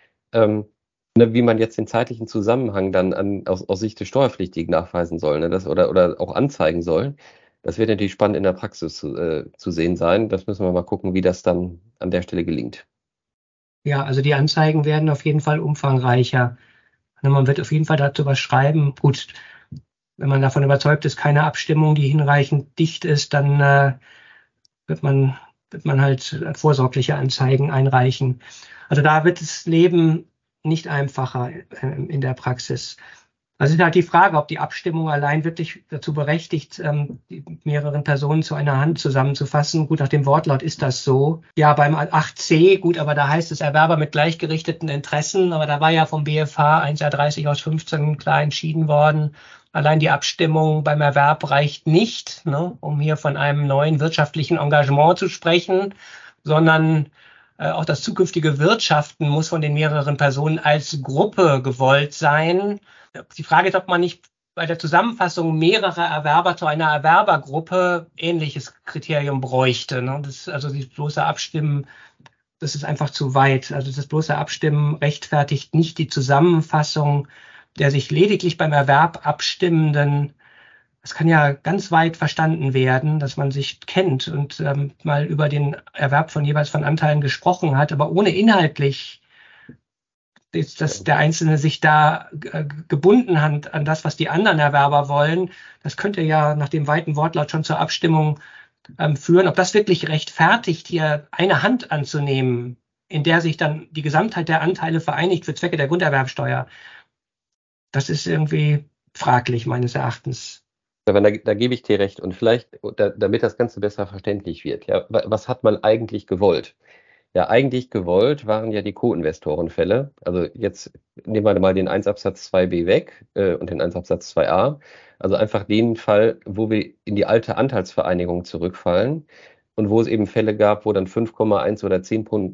[SPEAKER 1] wie man jetzt den zeitlichen Zusammenhang dann aus Sicht des Steuerpflichtigen nachweisen soll, ne, oder auch anzeigen soll, das wird natürlich spannend in der Praxis zu sehen sein. Das müssen wir mal gucken, wie das dann an der Stelle gelingt.
[SPEAKER 2] Ja, also die Anzeigen werden auf jeden Fall umfangreicher. Man wird auf jeden Fall dazu was schreiben. Gut, wenn man davon überzeugt ist, keine Abstimmung, die hinreichend dicht ist, dann wird man halt vorsorgliche Anzeigen einreichen. Also da wird das Leben nicht einfacher in der Praxis. Also ist halt die Frage, ob die Abstimmung allein wirklich dazu berechtigt, die mehreren Personen zu einer Hand zusammenzufassen. Gut, nach dem Wortlaut ist das so. Ja, beim 8c, gut, aber da heißt es Erwerber mit gleichgerichteten Interessen. Aber da war ja vom BfH 130 aus 15 klar entschieden worden. Allein die Abstimmung beim Erwerb reicht nicht, ne, um hier von einem neuen wirtschaftlichen Engagement zu sprechen, sondern auch das zukünftige Wirtschaften muss von den mehreren Personen als Gruppe gewollt sein. Die Frage ist, ob man nicht bei der Zusammenfassung mehrerer Erwerber zu einer Erwerbergruppe ähnliches Kriterium bräuchte. Ne? Also das bloße Abstimmen, das ist einfach zu weit. Also das bloße Abstimmen rechtfertigt nicht die Zusammenfassung der sich lediglich beim Erwerb Abstimmenden. Das kann ja ganz weit verstanden werden, dass man sich kennt und mal über den Erwerb jeweils von Anteilen gesprochen hat, aber ohne inhaltlich dass der Einzelne sich da gebunden hat an das, was die anderen Erwerber wollen. Das könnte ja nach dem weiten Wortlaut schon zur Abstimmung führen. Ob das wirklich rechtfertigt, hier eine Hand anzunehmen, in der sich dann die Gesamtheit der Anteile vereinigt für Zwecke der Grunderwerbsteuer, das ist irgendwie fraglich meines Erachtens.
[SPEAKER 1] Aber da gebe ich dir recht. Und vielleicht, damit das Ganze besser verständlich wird, ja, was hat man eigentlich gewollt? Ja, eigentlich gewollt waren ja die Co-Investorenfälle. Also jetzt nehmen wir mal den 1 Absatz 2b weg und den 1 Absatz 2a. Also einfach den Fall, wo wir in die alte Anteilsvereinigung zurückfallen und wo es eben Fälle gab, wo dann 5,1 oder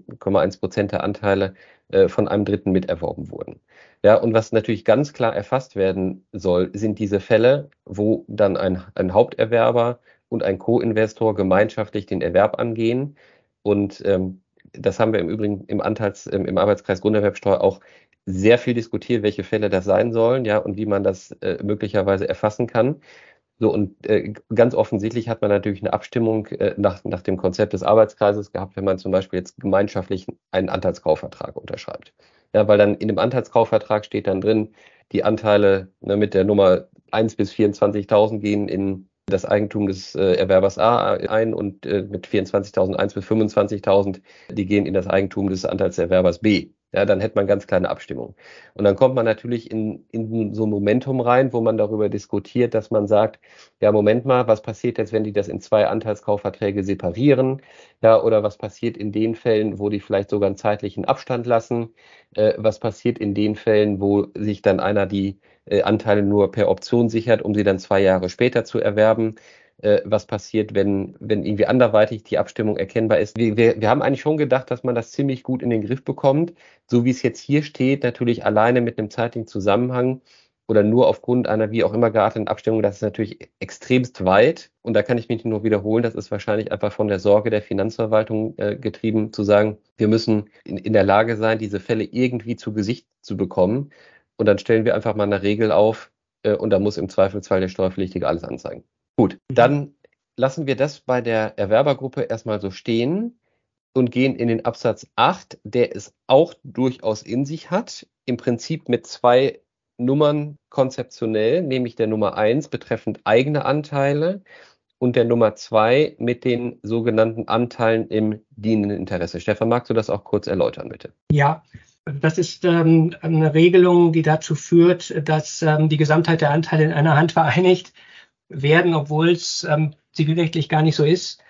[SPEAKER 1] 10,1% der Anteile von einem Dritten miterworben wurden. Ja, und was natürlich ganz klar erfasst werden soll, sind diese Fälle, wo dann ein Haupterwerber und ein Co-Investor gemeinschaftlich den Erwerb angehen. Und das haben wir im Übrigen im Arbeitskreis Grunderwerbsteuer auch sehr viel diskutiert, welche Fälle das sein sollen, ja, und wie man das möglicherweise erfassen kann. So, und ganz offensichtlich hat man natürlich eine Abstimmung nach dem Konzept des Arbeitskreises gehabt, wenn man zum Beispiel jetzt gemeinschaftlich einen Anteilskaufvertrag unterschreibt. Ja, weil dann in dem Anteilskaufvertrag steht dann drin, die Anteile mit der Nummer 1 bis 24.000 gehen in das Eigentum des Erwerbers A ein und mit 24.000, 1 bis 25.000, die gehen in das Eigentum des Anteilserwerbers B. Ja, dann hätte man ganz kleine Abstimmung. Und dann kommt man natürlich in so ein Momentum rein, wo man darüber diskutiert, dass man sagt, ja, Moment mal, was passiert jetzt, wenn die das in 2 Anteilskaufverträge separieren? Ja, oder was passiert in den Fällen, wo die vielleicht sogar einen zeitlichen Abstand lassen? Was passiert in den Fällen, wo sich dann einer die Anteile nur per Option sichert, um sie dann 2 Jahre später zu erwerben? Was passiert, wenn irgendwie anderweitig die Abstimmung erkennbar ist? Wir haben eigentlich schon gedacht, dass man das ziemlich gut in den Griff bekommt. So wie es jetzt hier steht, natürlich alleine mit einem zeitlichen Zusammenhang oder nur aufgrund einer wie auch immer gearteten Abstimmung, das ist natürlich extremst weit. Und da kann ich mich nur wiederholen, das ist wahrscheinlich einfach von der Sorge der Finanzverwaltung getrieben, zu sagen, wir müssen in der Lage sein, diese Fälle irgendwie zu Gesicht zu bekommen. Und dann stellen wir einfach mal eine Regel auf und da muss im Zweifelsfall der Steuerpflichtige alles anzeigen. Gut, dann lassen wir das bei der Erwerbergruppe erstmal so stehen und gehen in den Absatz 8, der es auch durchaus in sich hat, im Prinzip mit 2 Nummern konzeptionell, nämlich der Nummer 1 betreffend eigene Anteile und der Nummer 2 mit den sogenannten Anteilen im dienenden Interesse. Stefan, magst du das auch kurz erläutern, bitte?
[SPEAKER 2] Ja, das ist eine Regelung, die dazu führt, dass die Gesamtheit der Anteile in einer Hand vereinigt werden, obwohl es zivilrechtlich gar nicht so ist.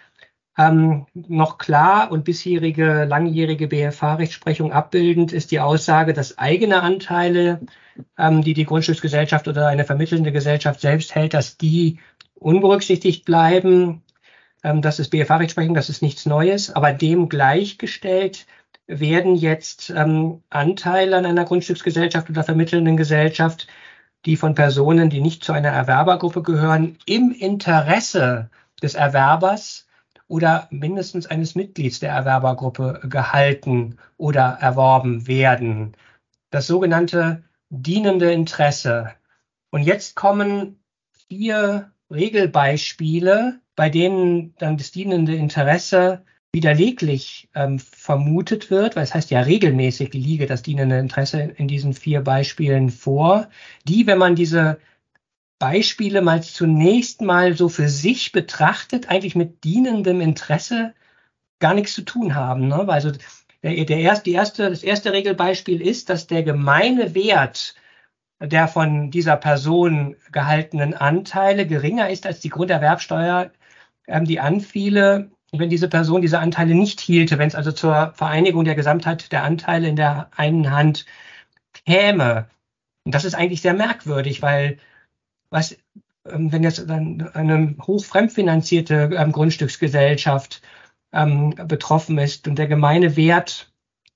[SPEAKER 2] Noch klar und bisherige langjährige BfH-Rechtsprechung abbildend ist die Aussage, dass eigene Anteile, die die Grundstücksgesellschaft oder eine vermittelnde Gesellschaft selbst hält, dass die unberücksichtigt bleiben. Das ist BFH-Rechtsprechung, das ist nichts Neues, aber dem gleichgestellt werden jetzt Anteile an einer Grundstücksgesellschaft oder vermittelnden Gesellschaft, die von Personen, die nicht zu einer Erwerbergruppe gehören, im Interesse des Erwerbers oder mindestens eines Mitglieds der Erwerbergruppe gehalten oder erworben werden. Das sogenannte dienende Interesse. Und jetzt kommen 4 Regelbeispiele, bei denen dann das dienende Interesse widerleglich vermutet wird, weil es heißt ja regelmäßig liege das dienende Interesse in diesen 4 Beispielen vor, die, wenn man diese Beispiele mal zunächst mal so für sich betrachtet, eigentlich mit dienendem Interesse gar nichts zu tun haben. Ne? Also das erste Regelbeispiel ist, dass der gemeine Wert der von dieser Person gehaltenen Anteile geringer ist als die Grunderwerbsteuer, die anfiele, wenn diese Person diese Anteile nicht hielte, wenn es also zur Vereinigung der Gesamtheit der Anteile in der einen Hand käme. Und das ist eigentlich sehr merkwürdig, weil wenn jetzt dann eine hochfremdfinanzierte Grundstücksgesellschaft betroffen ist und der gemeine Wert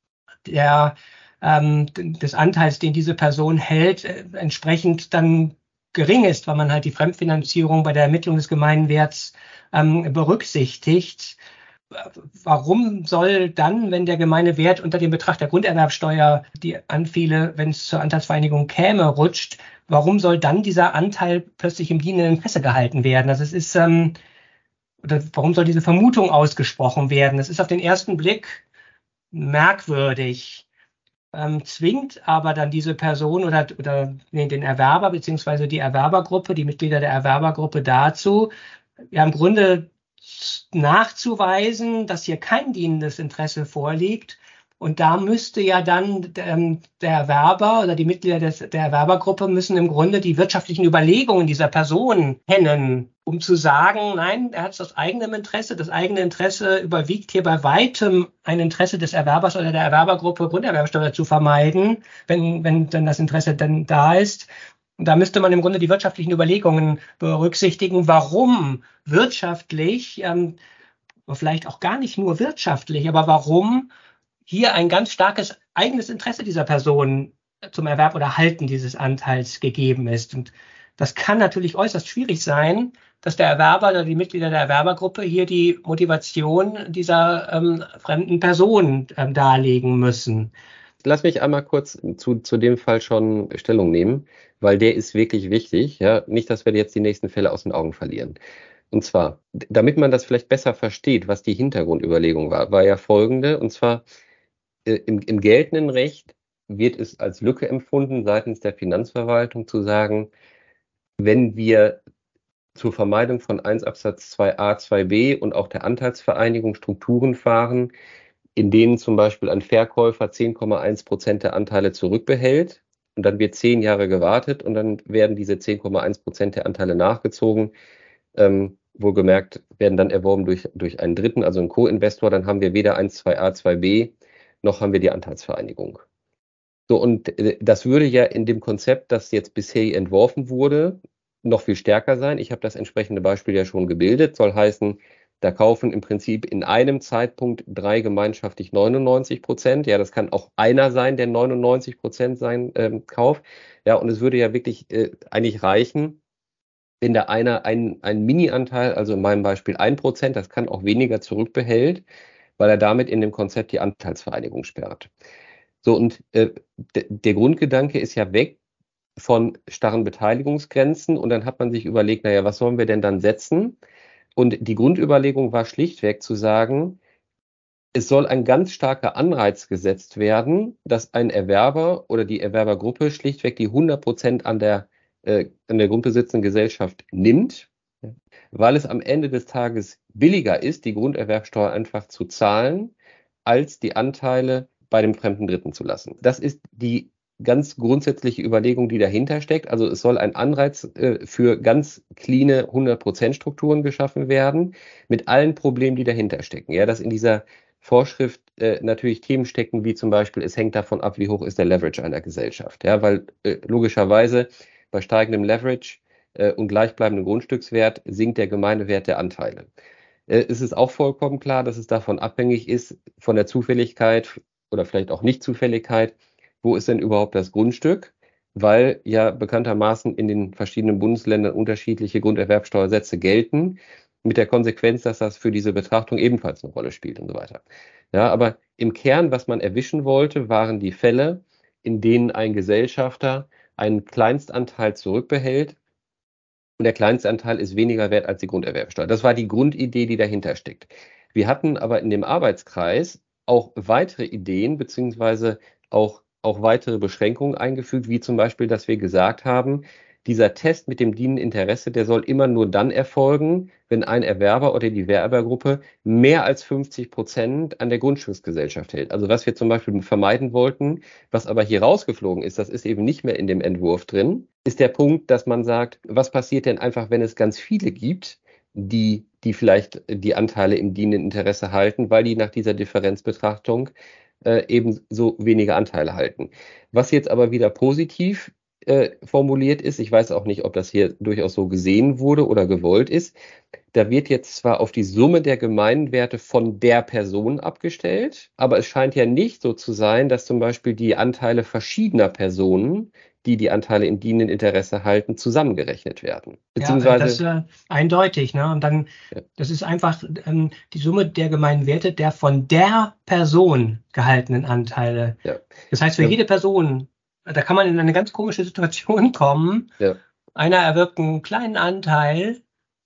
[SPEAKER 2] des Anteils, den diese Person hält, entsprechend dann gering ist, weil man halt die Fremdfinanzierung bei der Ermittlung des gemeinen Werts berücksichtigt. Warum soll dann, wenn der gemeine Wert unter dem Betrag der Grunderwerbsteuer, die anfiele, wenn es zur Anteilsvereinigung käme, rutscht, warum soll dann dieser Anteil plötzlich im dienenden Interesse gehalten werden? Also es ist, oder warum soll diese Vermutung ausgesprochen werden? Es ist auf den ersten Blick merkwürdig, zwingt aber dann diese Person oder den Erwerber beziehungsweise die Erwerbergruppe, die Mitglieder der Erwerbergruppe dazu, ja im Grunde nachzuweisen, dass hier kein dienendes Interesse vorliegt. Und da müsste ja dann der Erwerber oder die Mitglieder der Erwerbergruppe müssen im Grunde die wirtschaftlichen Überlegungen dieser Person kennen, um zu sagen, nein, er hat es aus eigenem Interesse. Das eigene Interesse überwiegt hier bei weitem ein Interesse des Erwerbers oder der Erwerbergruppe, Grunderwerbsteuer zu vermeiden, wenn dann das Interesse dann da ist. Und da müsste man im Grunde die wirtschaftlichen Überlegungen berücksichtigen, warum wirtschaftlich, vielleicht auch gar nicht nur wirtschaftlich, aber warum hier ein ganz starkes eigenes Interesse dieser Person zum Erwerb oder Halten dieses Anteils gegeben ist. Und das kann natürlich äußerst schwierig sein, dass der Erwerber oder die Mitglieder der Erwerbergruppe hier die Motivation dieser fremden Person darlegen müssen.
[SPEAKER 1] Lass mich einmal kurz zu dem Fall schon Stellung nehmen, weil der ist wirklich wichtig. Ja? Nicht, dass wir jetzt die nächsten Fälle aus den Augen verlieren. Und zwar, damit man das vielleicht besser versteht, was die Hintergrundüberlegung war ja folgende. Und zwar, im geltenden Recht wird es als Lücke empfunden, seitens der Finanzverwaltung zu sagen, wenn wir zur Vermeidung von 1 Absatz 2a, 2b und auch der Anteilsvereinigung Strukturen fahren, in denen zum Beispiel ein Verkäufer 10,1% der Anteile zurückbehält und dann wird 10 Jahre gewartet und dann werden diese 10,1% der Anteile nachgezogen, wohlgemerkt werden dann erworben durch einen Dritten, also einen Co-Investor, dann haben wir weder 1, 2a, 2b, noch haben wir die Anteilsvereinigung. So, und das würde ja in dem Konzept, das jetzt bisher entworfen wurde, noch viel stärker sein. Ich habe das entsprechende Beispiel ja schon gebildet, soll heißen, da kaufen im Prinzip in einem Zeitpunkt 3 gemeinschaftlich 99%. Ja, das kann auch einer sein, der 99% sein kauft. Ja, und es würde ja wirklich eigentlich reichen, wenn der einer einen Mini-Anteil, also in meinem Beispiel 1%, das kann auch weniger zurückbehält, weil er damit in dem Konzept die Anteilsvereinigung sperrt. So, und der Grundgedanke ist ja weg von starren Beteiligungsgrenzen und dann hat man sich überlegt, naja, was sollen wir denn dann setzen? Und die Grundüberlegung war schlichtweg zu sagen, es soll ein ganz starker Anreiz gesetzt werden, dass ein Erwerber oder die Erwerbergruppe schlichtweg die 100% an der grundbesitzenden Gesellschaft nimmt, weil es am Ende des Tages billiger ist, die Grunderwerbsteuer einfach zu zahlen, als die Anteile bei dem fremden Dritten zu lassen. Das ist die ganz grundsätzliche Überlegung, die dahinter steckt. Also es soll ein Anreiz für ganz cleane 100% Strukturen geschaffen werden, mit allen Problemen, die dahinter stecken. Ja, dass in dieser Vorschrift natürlich Themen stecken, wie zum Beispiel, es hängt davon ab, wie hoch ist der Leverage einer Gesellschaft. Ja, weil logischerweise bei steigendem Leverage und gleichbleibenden Grundstückswert sinkt der Gemeindewert der Anteile. Es ist auch vollkommen klar, dass es davon abhängig ist, von der Zufälligkeit oder vielleicht auch Nicht-Zufälligkeit, wo ist denn überhaupt das Grundstück, weil ja bekanntermaßen in den verschiedenen Bundesländern unterschiedliche Grunderwerbsteuersätze gelten, mit der Konsequenz, dass das für diese Betrachtung ebenfalls eine Rolle spielt und so weiter. Ja, aber im Kern, was man erwischen wollte, waren die Fälle, in denen ein Gesellschafter einen Kleinstanteil zurückbehält und der Kleinstanteil ist weniger wert als die Grunderwerbsteuer. Das war die Grundidee, die dahinter steckt. Wir hatten aber in dem Arbeitskreis auch weitere Ideen beziehungsweise auch weitere Beschränkungen eingefügt, wie zum Beispiel, dass wir gesagt haben, dieser Test mit dem dienenden Interesse, der soll immer nur dann erfolgen, wenn ein Erwerber oder die Werbergruppe mehr als 50% an der Grundstücksgesellschaft hält. Also was wir zum Beispiel vermeiden wollten, was aber hier rausgeflogen ist, das ist eben nicht mehr in dem Entwurf drin, ist der Punkt, dass man sagt, was passiert denn einfach, wenn es ganz viele gibt, die vielleicht die Anteile im dienenden Interesse halten, weil die nach dieser Differenzbetrachtung eben so wenige Anteile halten. Was jetzt aber wieder positiv formuliert ist, ich weiß auch nicht, ob das hier durchaus so gesehen wurde oder gewollt ist, da wird jetzt zwar auf die Summe der Gemeinwerte von der Person abgestellt, aber es scheint ja nicht so zu sein, dass zum Beispiel die Anteile verschiedener Personen, die die Anteile im dienenden Interesse halten, zusammengerechnet werden.
[SPEAKER 2] Beziehungsweise das ist eindeutig, ne? Und dann, das ist einfach die Summe der Gemeinwerte der von der Person gehaltenen Anteile.
[SPEAKER 1] Ja.
[SPEAKER 2] Das heißt, für jede Person, da kann man in eine ganz komische Situation kommen.
[SPEAKER 1] Ja.
[SPEAKER 2] Einer erwirbt einen kleinen Anteil,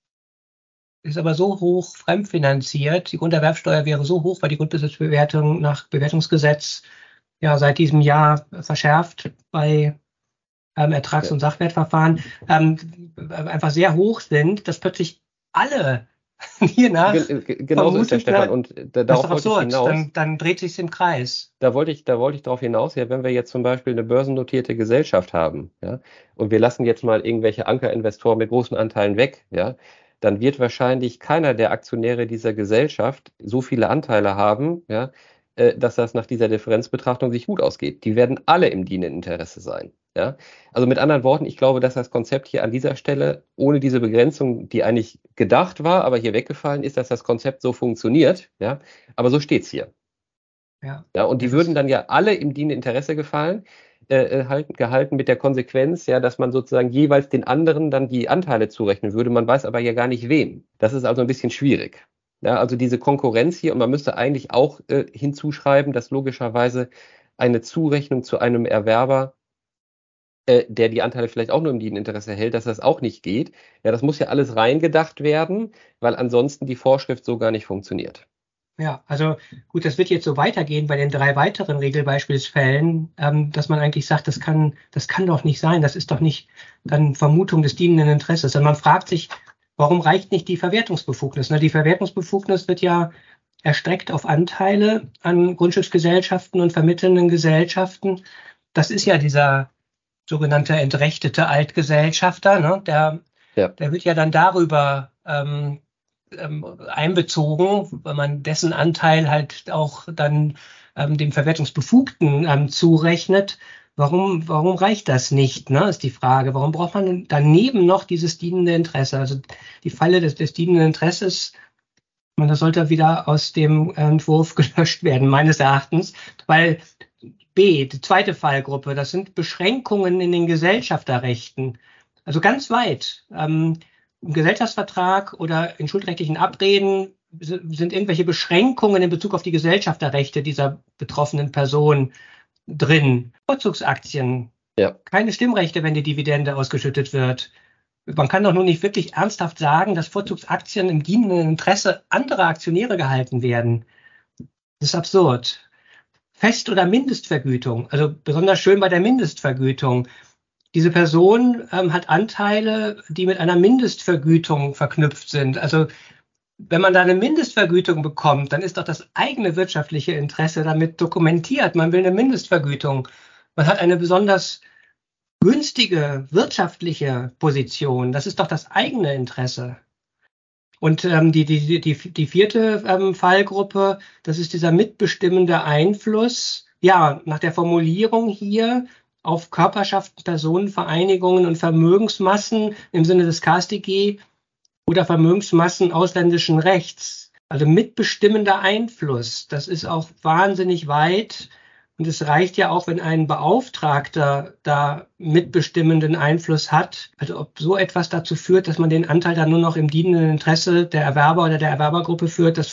[SPEAKER 2] ist aber so hoch fremdfinanziert, die Grunderwerbsteuer wäre so hoch, weil die Grundbesitzbewertung nach Bewertungsgesetz ja seit diesem Jahr verschärft bei Ertrags- und Sachwertverfahren einfach sehr hoch sind, dass plötzlich alle hiernach
[SPEAKER 1] genau so ist der Stefan. Und darauf wollte ich hinaus.
[SPEAKER 2] Dann dreht sich im Kreis.
[SPEAKER 1] Da wollte ich darauf hinaus, ja, wenn wir jetzt zum Beispiel eine börsennotierte Gesellschaft haben, ja, und wir lassen jetzt mal irgendwelche Ankerinvestoren mit großen Anteilen weg, ja, dann wird wahrscheinlich keiner der Aktionäre dieser Gesellschaft so viele Anteile haben, ja, dass das nach dieser Differenzbetrachtung sich gut ausgeht. Die werden alle im dienenden Interesse sein. Ja? Also mit anderen Worten, ich glaube, dass das Konzept hier an dieser Stelle ohne diese Begrenzung, die eigentlich gedacht war, aber hier weggefallen ist, dass das Konzept so funktioniert. Ja? Aber so steht es hier. Ja, und die würden dann ja alle im dienenden Interesse gehalten mit der Konsequenz, ja, dass man sozusagen jeweils den anderen dann die Anteile zurechnen würde. Man weiß aber ja gar nicht wem. Das ist also ein bisschen schwierig. Ja, also diese Konkurrenz hier, und man müsste eigentlich auch hinzuschreiben, dass logischerweise eine Zurechnung zu einem Erwerber, der die Anteile vielleicht auch nur im dienenden Interesse hält, dass das auch nicht geht. Ja, das muss ja alles reingedacht werden, weil ansonsten die Vorschrift so gar nicht funktioniert.
[SPEAKER 2] Ja, also gut, das wird jetzt so weitergehen bei den 3 weiteren Regelbeispielsfällen, dass man eigentlich sagt, das kann doch nicht sein, das ist doch nicht dann Vermutung des dienenden Interesses. Und man fragt sich, warum reicht nicht die Verwertungsbefugnis? Die Verwertungsbefugnis wird ja erstreckt auf Anteile an Grundstücksgesellschaften und vermittelnden Gesellschaften. Das ist ja dieser sogenannte entrechtete Altgesellschafter, ne? Der wird ja dann darüber einbezogen, weil man dessen Anteil halt auch dann dem Verwertungsbefugten zurechnet. Warum reicht das nicht, ne, ist die Frage. Warum braucht man daneben noch dieses dienende Interesse? Also die Falle des dienenden Interesses, das sollte wieder aus dem Entwurf gelöscht werden, meines Erachtens, weil die zweite Fallgruppe, das sind Beschränkungen in den Gesellschafterrechten. Also ganz weit. Im Gesellschaftsvertrag oder in schuldrechtlichen Abreden sind irgendwelche Beschränkungen in Bezug auf die Gesellschafterrechte dieser betroffenen Person drin. Vorzugsaktien, keine Stimmrechte, wenn die Dividende ausgeschüttet wird. Man kann doch nun nicht wirklich ernsthaft sagen, dass Vorzugsaktien im dienenden Interesse anderer Aktionäre gehalten werden. Das ist absurd. Fest- oder Mindestvergütung, also besonders schön bei der Mindestvergütung. Diese Person hat Anteile, die mit einer Mindestvergütung verknüpft sind. Also wenn man da eine Mindestvergütung bekommt, dann ist doch das eigene wirtschaftliche Interesse damit dokumentiert. Man will eine Mindestvergütung. Man hat eine besonders günstige wirtschaftliche Position. Das ist doch das eigene Interesse. Und die vierte Fallgruppe, das ist dieser mitbestimmende Einfluss. Ja, nach der Formulierung hier auf Körperschaften, Personenvereinigungen und Vermögensmassen im Sinne des KStG oder Vermögensmassen ausländischen Rechts. Also mitbestimmender Einfluss, das ist auch wahnsinnig weit. Und es reicht ja auch, wenn ein Beauftragter da mitbestimmenden Einfluss hat. Also ob so etwas dazu führt, dass man den Anteil dann nur noch im dienenden Interesse der Erwerber oder der Erwerbergruppe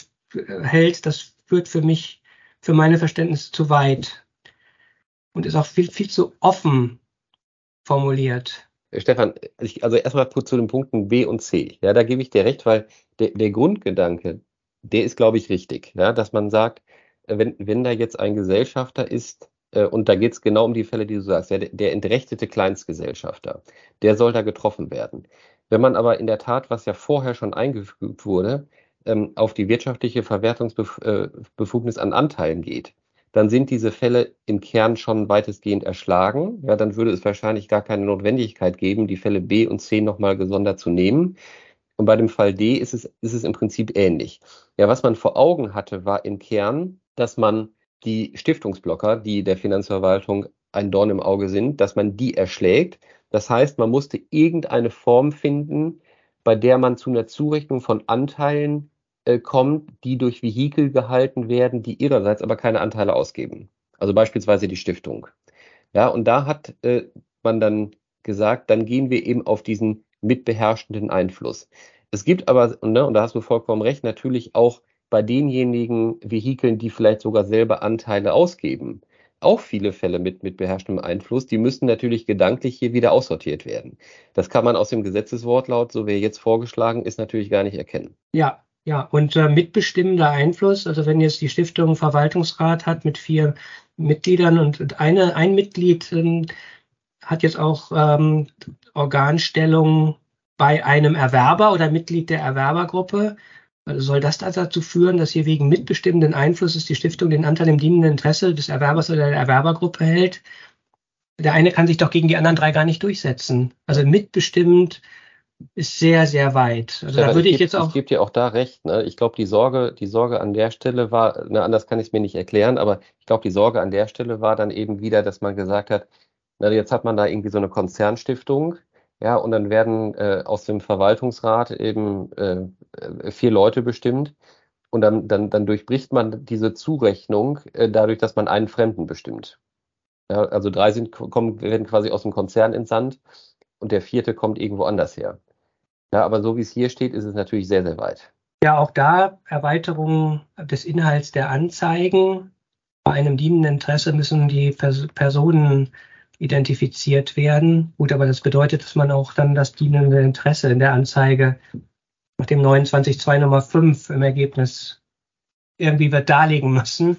[SPEAKER 2] hält, das führt für meine Verständnisse zu weit. Und ist auch viel, viel zu offen formuliert.
[SPEAKER 1] Stefan, also erstmal zu den Punkten B und C. Ja, da gebe ich dir recht, weil der Grundgedanke, der ist, glaube ich, richtig. Ja, dass man sagt, wenn da jetzt ein Gesellschafter ist, und da geht es genau um die Fälle, die du sagst, ja, der entrechtete Kleinstgesellschafter, der soll da getroffen werden. Wenn man aber in der Tat, was ja vorher schon eingefügt wurde, auf die wirtschaftliche Verwertungsbefugnis an Anteilen geht, dann sind diese Fälle im Kern schon weitestgehend erschlagen. Ja, dann würde es wahrscheinlich gar keine Notwendigkeit geben, die Fälle B und C nochmal gesondert zu nehmen. Und bei dem Fall D ist es im Prinzip ähnlich. Ja, was man vor Augen hatte, war im Kern, dass man die Stiftungsblocker, die der Finanzverwaltung ein Dorn im Auge sind, dass man die erschlägt. Das heißt, man musste irgendeine Form finden, bei der man zu einer Zurechnung von Anteilen kommt, die durch Vehikel gehalten werden, die ihrerseits aber keine Anteile ausgeben. Also beispielsweise die Stiftung. Ja, und da hat man dann gesagt, dann gehen wir eben auf diesen mitbeherrschenden Einfluss. Es gibt aber, ne, und da hast du vollkommen recht, natürlich auch bei denjenigen Vehikeln, die vielleicht sogar selber Anteile ausgeben, auch viele Fälle mit beherrschendem Einfluss, die müssen natürlich gedanklich hier wieder aussortiert werden. Das kann man aus dem Gesetzeswortlaut, so wie er jetzt vorgeschlagen ist, natürlich gar nicht erkennen.
[SPEAKER 2] Ja, ja, und mitbestimmender Einfluss, also wenn jetzt die Stiftung einen Verwaltungsrat hat mit 4 Mitgliedern und ein Mitglied hat jetzt auch Organstellung bei einem Erwerber oder Mitglied der Erwerbergruppe. Also soll das dazu führen, dass hier wegen mitbestimmenden Einflusses die Stiftung den Anteil im dienenden Interesse des Erwerbers oder der Erwerbergruppe hält? Der eine kann sich doch gegen die anderen 3 gar nicht durchsetzen. Also mitbestimmt ist sehr, sehr weit. Also
[SPEAKER 1] Stefan,
[SPEAKER 2] da würde
[SPEAKER 1] ich
[SPEAKER 2] jetzt auch.
[SPEAKER 1] gebe dir auch da recht. Ne? Ich glaube, die Sorge an der Stelle war, ne, anders kann ich es mir nicht erklären, aber ich glaube, die Sorge an der Stelle war dann eben wieder, dass man gesagt hat, na, jetzt hat man da irgendwie so eine Konzernstiftung, ja, und dann werden aus dem Verwaltungsrat eben 4 Leute bestimmt und dann durchbricht man diese Zurechnung dadurch, dass man einen Fremden bestimmt. Ja, also 3 werden quasi aus dem Konzern entsandt und der 4. kommt irgendwo anders her. Ja, aber so wie es hier steht, ist es natürlich sehr, sehr weit.
[SPEAKER 2] Ja, auch da Erweiterung des Inhalts der Anzeigen. Bei einem dienenden Interesse müssen die Personen identifiziert werden. Gut, aber das bedeutet, dass man auch dann das dienende Interesse in der Anzeige nach dem 29.2 Nummer 5 im Ergebnis irgendwie wird darlegen müssen.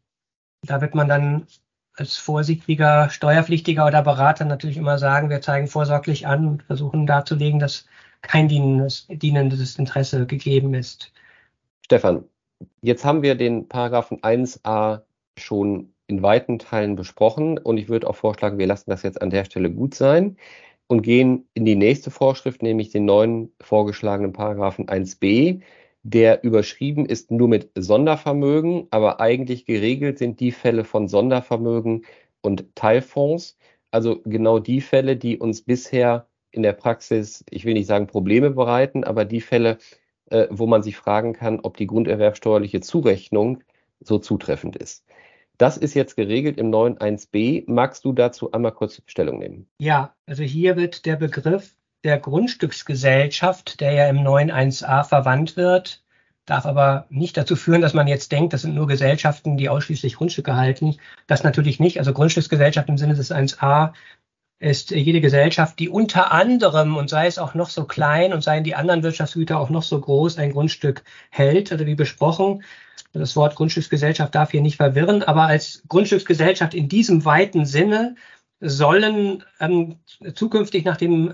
[SPEAKER 2] Da wird man dann als vorsichtiger Steuerpflichtiger oder Berater natürlich immer sagen, wir zeigen vorsorglich an und versuchen darzulegen, dass kein dienendes Interesse gegeben ist.
[SPEAKER 1] Stefan, jetzt haben wir den Paragraphen 1a schon in weiten Teilen besprochen und ich würde auch vorschlagen, wir lassen das jetzt an der Stelle gut sein und gehen in die nächste Vorschrift, nämlich den neuen vorgeschlagenen Paragraphen 1b, der überschrieben ist nur mit Sondervermögen, aber eigentlich geregelt sind die Fälle von Sondervermögen und Teilfonds, also genau die Fälle, die uns bisher in der Praxis, ich will nicht sagen Probleme bereiten, aber die Fälle, wo man sich fragen kann, ob die grunderwerbsteuerliche Zurechnung so zutreffend ist. Das ist jetzt geregelt im neuen 1b. Magst du dazu einmal kurz Stellung nehmen?
[SPEAKER 2] Ja, also hier wird der Begriff der Grundstücksgesellschaft, der ja im neuen 1a verwandt wird, darf aber nicht dazu führen, dass man jetzt denkt, das sind nur Gesellschaften, die ausschließlich Grundstücke halten. Das natürlich nicht. Also Grundstücksgesellschaft im Sinne des 1a ist jede Gesellschaft, die unter anderem, und sei es auch noch so klein und seien die anderen Wirtschaftsgüter auch noch so groß, ein Grundstück hält. Also wie besprochen, das Wort Grundstücksgesellschaft darf hier nicht verwirren, aber als Grundstücksgesellschaft in diesem weiten Sinne sollen zukünftig nach dem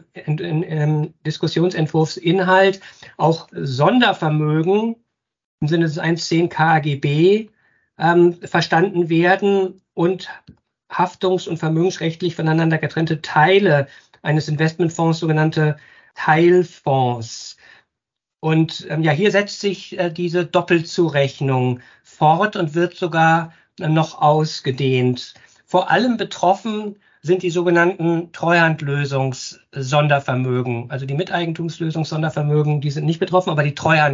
[SPEAKER 2] Diskussionsentwurfsinhalt auch Sondervermögen im Sinne des 110 KAGB verstanden werden und haftungs- und vermögensrechtlich voneinander getrennte Teile eines Investmentfonds, sogenannte Teilfonds. Und ja, hier setzt sich diese Doppelzurechnung fort und wird sogar noch ausgedehnt. Vor allem betroffen sind die sogenannten Treuhandlösungs-Sondervermögen. Also die Miteigentumslösungs-Sondervermögen, die sind nicht betroffen, aber die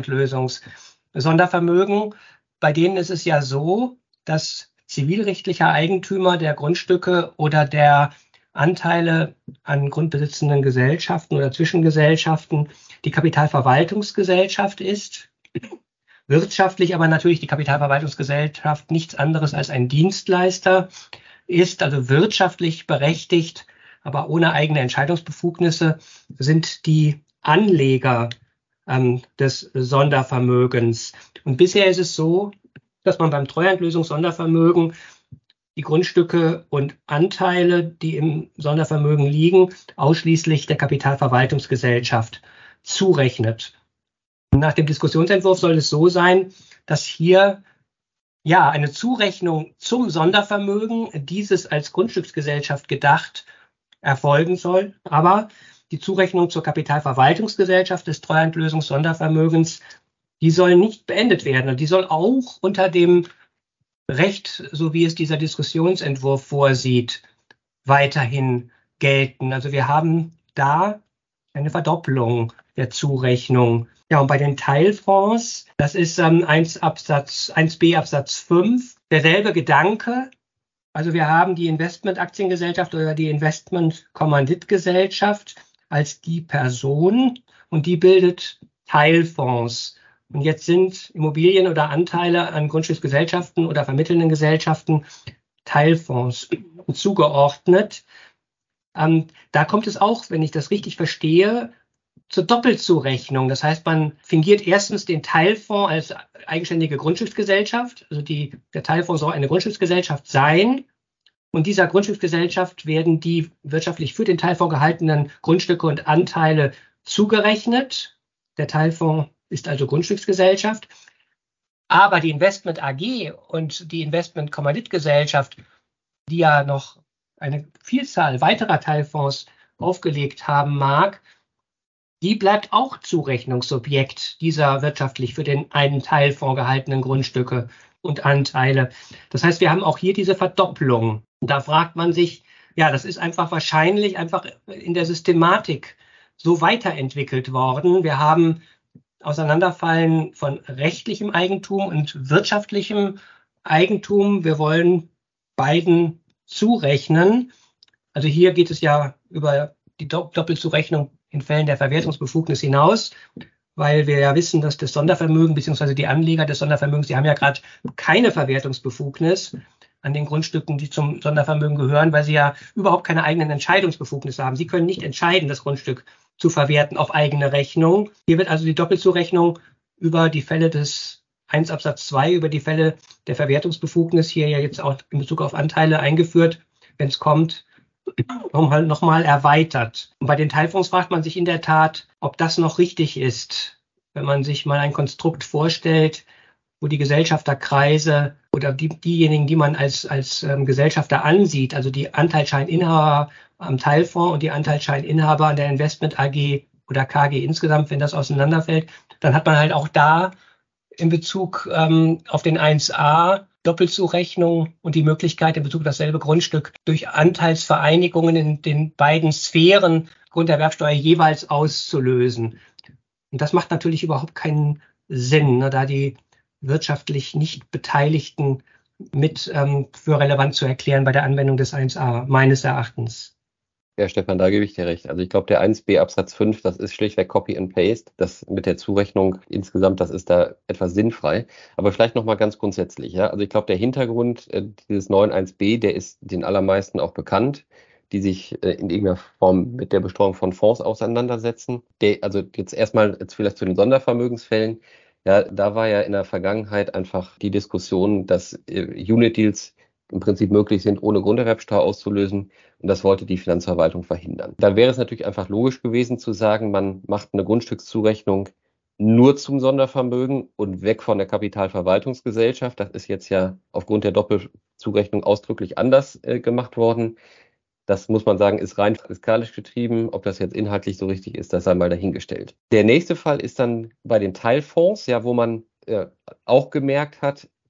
[SPEAKER 2] Treuhandlösungs-Sondervermögen, bei denen ist es ja so, dass zivilrechtlicher Eigentümer der Grundstücke oder der Anteile an grundbesitzenden Gesellschaften oder Zwischengesellschaften die Kapitalverwaltungsgesellschaft ist. Wirtschaftlich aber natürlich die Kapitalverwaltungsgesellschaft nichts anderes als ein Dienstleister ist, also wirtschaftlich berechtigt, aber ohne eigene Entscheidungsbefugnisse sind die Anleger des Sondervermögens. Und bisher ist es so, dass man beim Treuhandlösungs-Sondervermögen die Grundstücke und Anteile, die im Sondervermögen liegen, ausschließlich der Kapitalverwaltungsgesellschaft zurechnet. Nach dem Diskussionsentwurf soll es so sein, dass hier eine Zurechnung zum Sondervermögen, dieses als Grundstücksgesellschaft gedacht, erfolgen soll. Aber die Zurechnung zur Kapitalverwaltungsgesellschaft des Treuhandlösungs-Sondervermögens, die soll nicht beendet werden. Und die soll auch unter dem Recht, so wie es dieser Diskussionsentwurf vorsieht, weiterhin gelten. Also wir haben da eine Verdoppelung der Zurechnung. Ja, und bei den Teilfonds, das ist 1b Absatz 5, derselbe Gedanke. Also wir haben die Investmentaktiengesellschaft oder die Investmentkommanditgesellschaft als die Person und die bildet Teilfonds. Und jetzt sind Immobilien oder Anteile an Grundstücksgesellschaften oder vermittelnden Gesellschaften Teilfonds zugeordnet. Da kommt es auch, wenn ich das richtig verstehe, zur Doppelzurechnung. Das heißt, man fingiert erstens den Teilfonds als eigenständige Grundstücksgesellschaft. Also der Teilfonds soll eine Grundstücksgesellschaft sein. Und dieser Grundstücksgesellschaft werden die wirtschaftlich für den Teilfonds gehaltenen Grundstücke und Anteile zugerechnet. Der Teilfonds ist also Grundstücksgesellschaft. Aber die Investment AG und die Investmentkommanditgesellschaft, die ja noch eine Vielzahl weiterer Teilfonds aufgelegt haben mag, die bleibt auch Zurechnungsobjekt dieser wirtschaftlich für den einen Teilfonds gehaltenen Grundstücke und Anteile. Das heißt, wir haben auch hier diese Verdopplung. Da fragt man sich, das ist einfach wahrscheinlich einfach in der Systematik so weiterentwickelt worden. Wir haben Auseinanderfallen von rechtlichem Eigentum und wirtschaftlichem Eigentum. Wir wollen beiden zurechnen. Also hier geht es ja über die Doppelzurechnung in Fällen der Verwertungsbefugnis hinaus, weil wir ja wissen, dass das Sondervermögen bzw. die Anleger des Sondervermögens, die haben ja gerade keine Verwertungsbefugnis an den Grundstücken, die zum Sondervermögen gehören, weil sie ja überhaupt keine eigenen Entscheidungsbefugnisse haben. Sie können nicht entscheiden, das Grundstück zu verwerten auf eigene Rechnung. Hier wird also die Doppelzurechnung über die Fälle des 1 Absatz 2, über die Fälle der Verwertungsbefugnis hier ja jetzt auch in Bezug auf Anteile eingeführt, wenn es kommt, nochmal erweitert. Und bei den Teilfonds fragt man sich in der Tat, ob das noch richtig ist, wenn man sich mal ein Konstrukt vorstellt, wo die Gesellschafterkreise oder diejenigen, die man als Gesellschafter ansieht, also die Anteilscheininhaber am Teilfonds und die Anteilscheininhaber an der Investment AG oder KG insgesamt, wenn das auseinanderfällt, dann hat man halt auch da in Bezug auf den 1a Doppelzurechnung und die Möglichkeit in Bezug auf dasselbe Grundstück durch Anteilsvereinigungen in den beiden Sphären Grunderwerbsteuer jeweils auszulösen. Und das macht natürlich überhaupt keinen Sinn, da die wirtschaftlich nicht Beteiligten mit für relevant zu erklären bei der Anwendung des 1a, meines Erachtens.
[SPEAKER 1] Ja, Stefan, da gebe ich dir recht. Also ich glaube, der 1b Absatz 5, das ist schlichtweg Copy and Paste. Das mit der Zurechnung insgesamt, das ist da etwas sinnfrei. Aber vielleicht nochmal ganz grundsätzlich. Ja? Also ich glaube, der Hintergrund dieses neuen 1b, der ist den allermeisten auch bekannt, die sich in irgendeiner Form mit der Besteuerung von Fonds auseinandersetzen. Also jetzt vielleicht zu den Sondervermögensfällen. Ja, da war ja in der Vergangenheit einfach die Diskussion, dass Unit-Deals im Prinzip möglich sind, ohne Grunderwerbsteuer auszulösen. Und das wollte die Finanzverwaltung verhindern. Dann wäre es natürlich einfach logisch gewesen zu sagen, man macht eine Grundstückszurechnung nur zum Sondervermögen und weg von der Kapitalverwaltungsgesellschaft. Das ist jetzt ja aufgrund der Doppelzurechnung ausdrücklich anders gemacht worden. Das muss man sagen, ist rein fiskalisch getrieben. Ob das jetzt inhaltlich so richtig ist, das sei mal dahingestellt. Der nächste Fall ist dann bei den Teilfonds, ja, wo man auch gemerkt hat,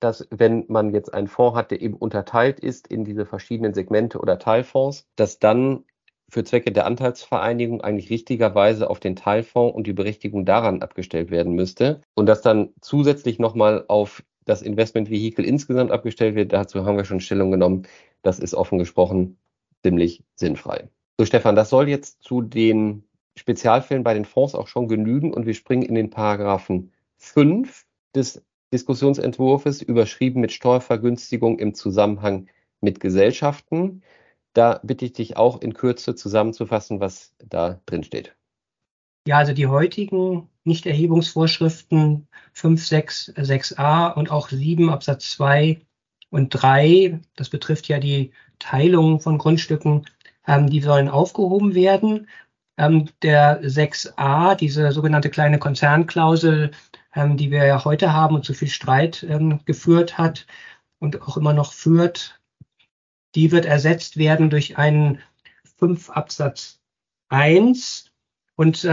[SPEAKER 1] dass wenn man jetzt einen Fonds hat, der eben unterteilt ist in diese verschiedenen Segmente oder Teilfonds, dass dann für Zwecke der Anteilsvereinigung eigentlich richtigerweise auf den Teilfonds und die Berechtigung daran abgestellt werden müsste und dass dann zusätzlich nochmal auf das Investmentvehikel insgesamt abgestellt wird. Dazu haben wir schon Stellung genommen. Das ist offen gesprochen ziemlich sinnfrei. So, Stefan, das soll jetzt zu den Spezialfällen bei den Fonds auch schon genügen und wir springen in den Paragraphen 5 des Diskussionsentwurfs, überschrieben mit Steuervergünstigung im Zusammenhang mit Gesellschaften. Da bitte ich dich auch in Kürze zusammenzufassen, was da drin steht.
[SPEAKER 2] Ja, also die heutigen Nichterhebungsvorschriften 5, 6, 6a und auch 7 Absatz 2 und 3, das betrifft ja die Teilung von Grundstücken, die sollen aufgehoben werden. Der 6a, diese sogenannte kleine Konzernklausel, die wir ja heute haben und zu viel Streit geführt hat und auch immer noch führt, die wird ersetzt werden durch einen 5 Absatz 1. Und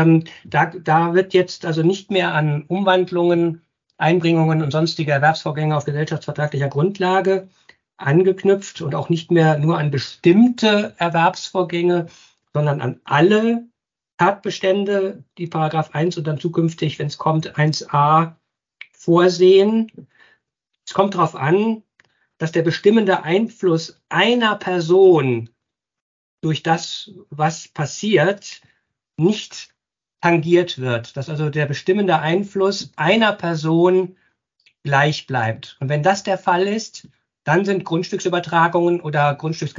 [SPEAKER 2] da wird jetzt also nicht mehr an Umwandlungen, Einbringungen und sonstige Erwerbsvorgänge auf gesellschaftsvertraglicher Grundlage angeknüpft und auch nicht mehr nur an bestimmte Erwerbsvorgänge, sondern an alle Tatbestände, die Paragraph 1 und dann zukünftig, wenn es kommt, 1a vorsehen. Es kommt darauf an, dass der bestimmende Einfluss einer Person durch das, was passiert, nicht tangiert wird, dass also der bestimmende Einfluss einer Person gleich bleibt. Und wenn das der Fall ist, dann sind Grundstücksübertragungen oder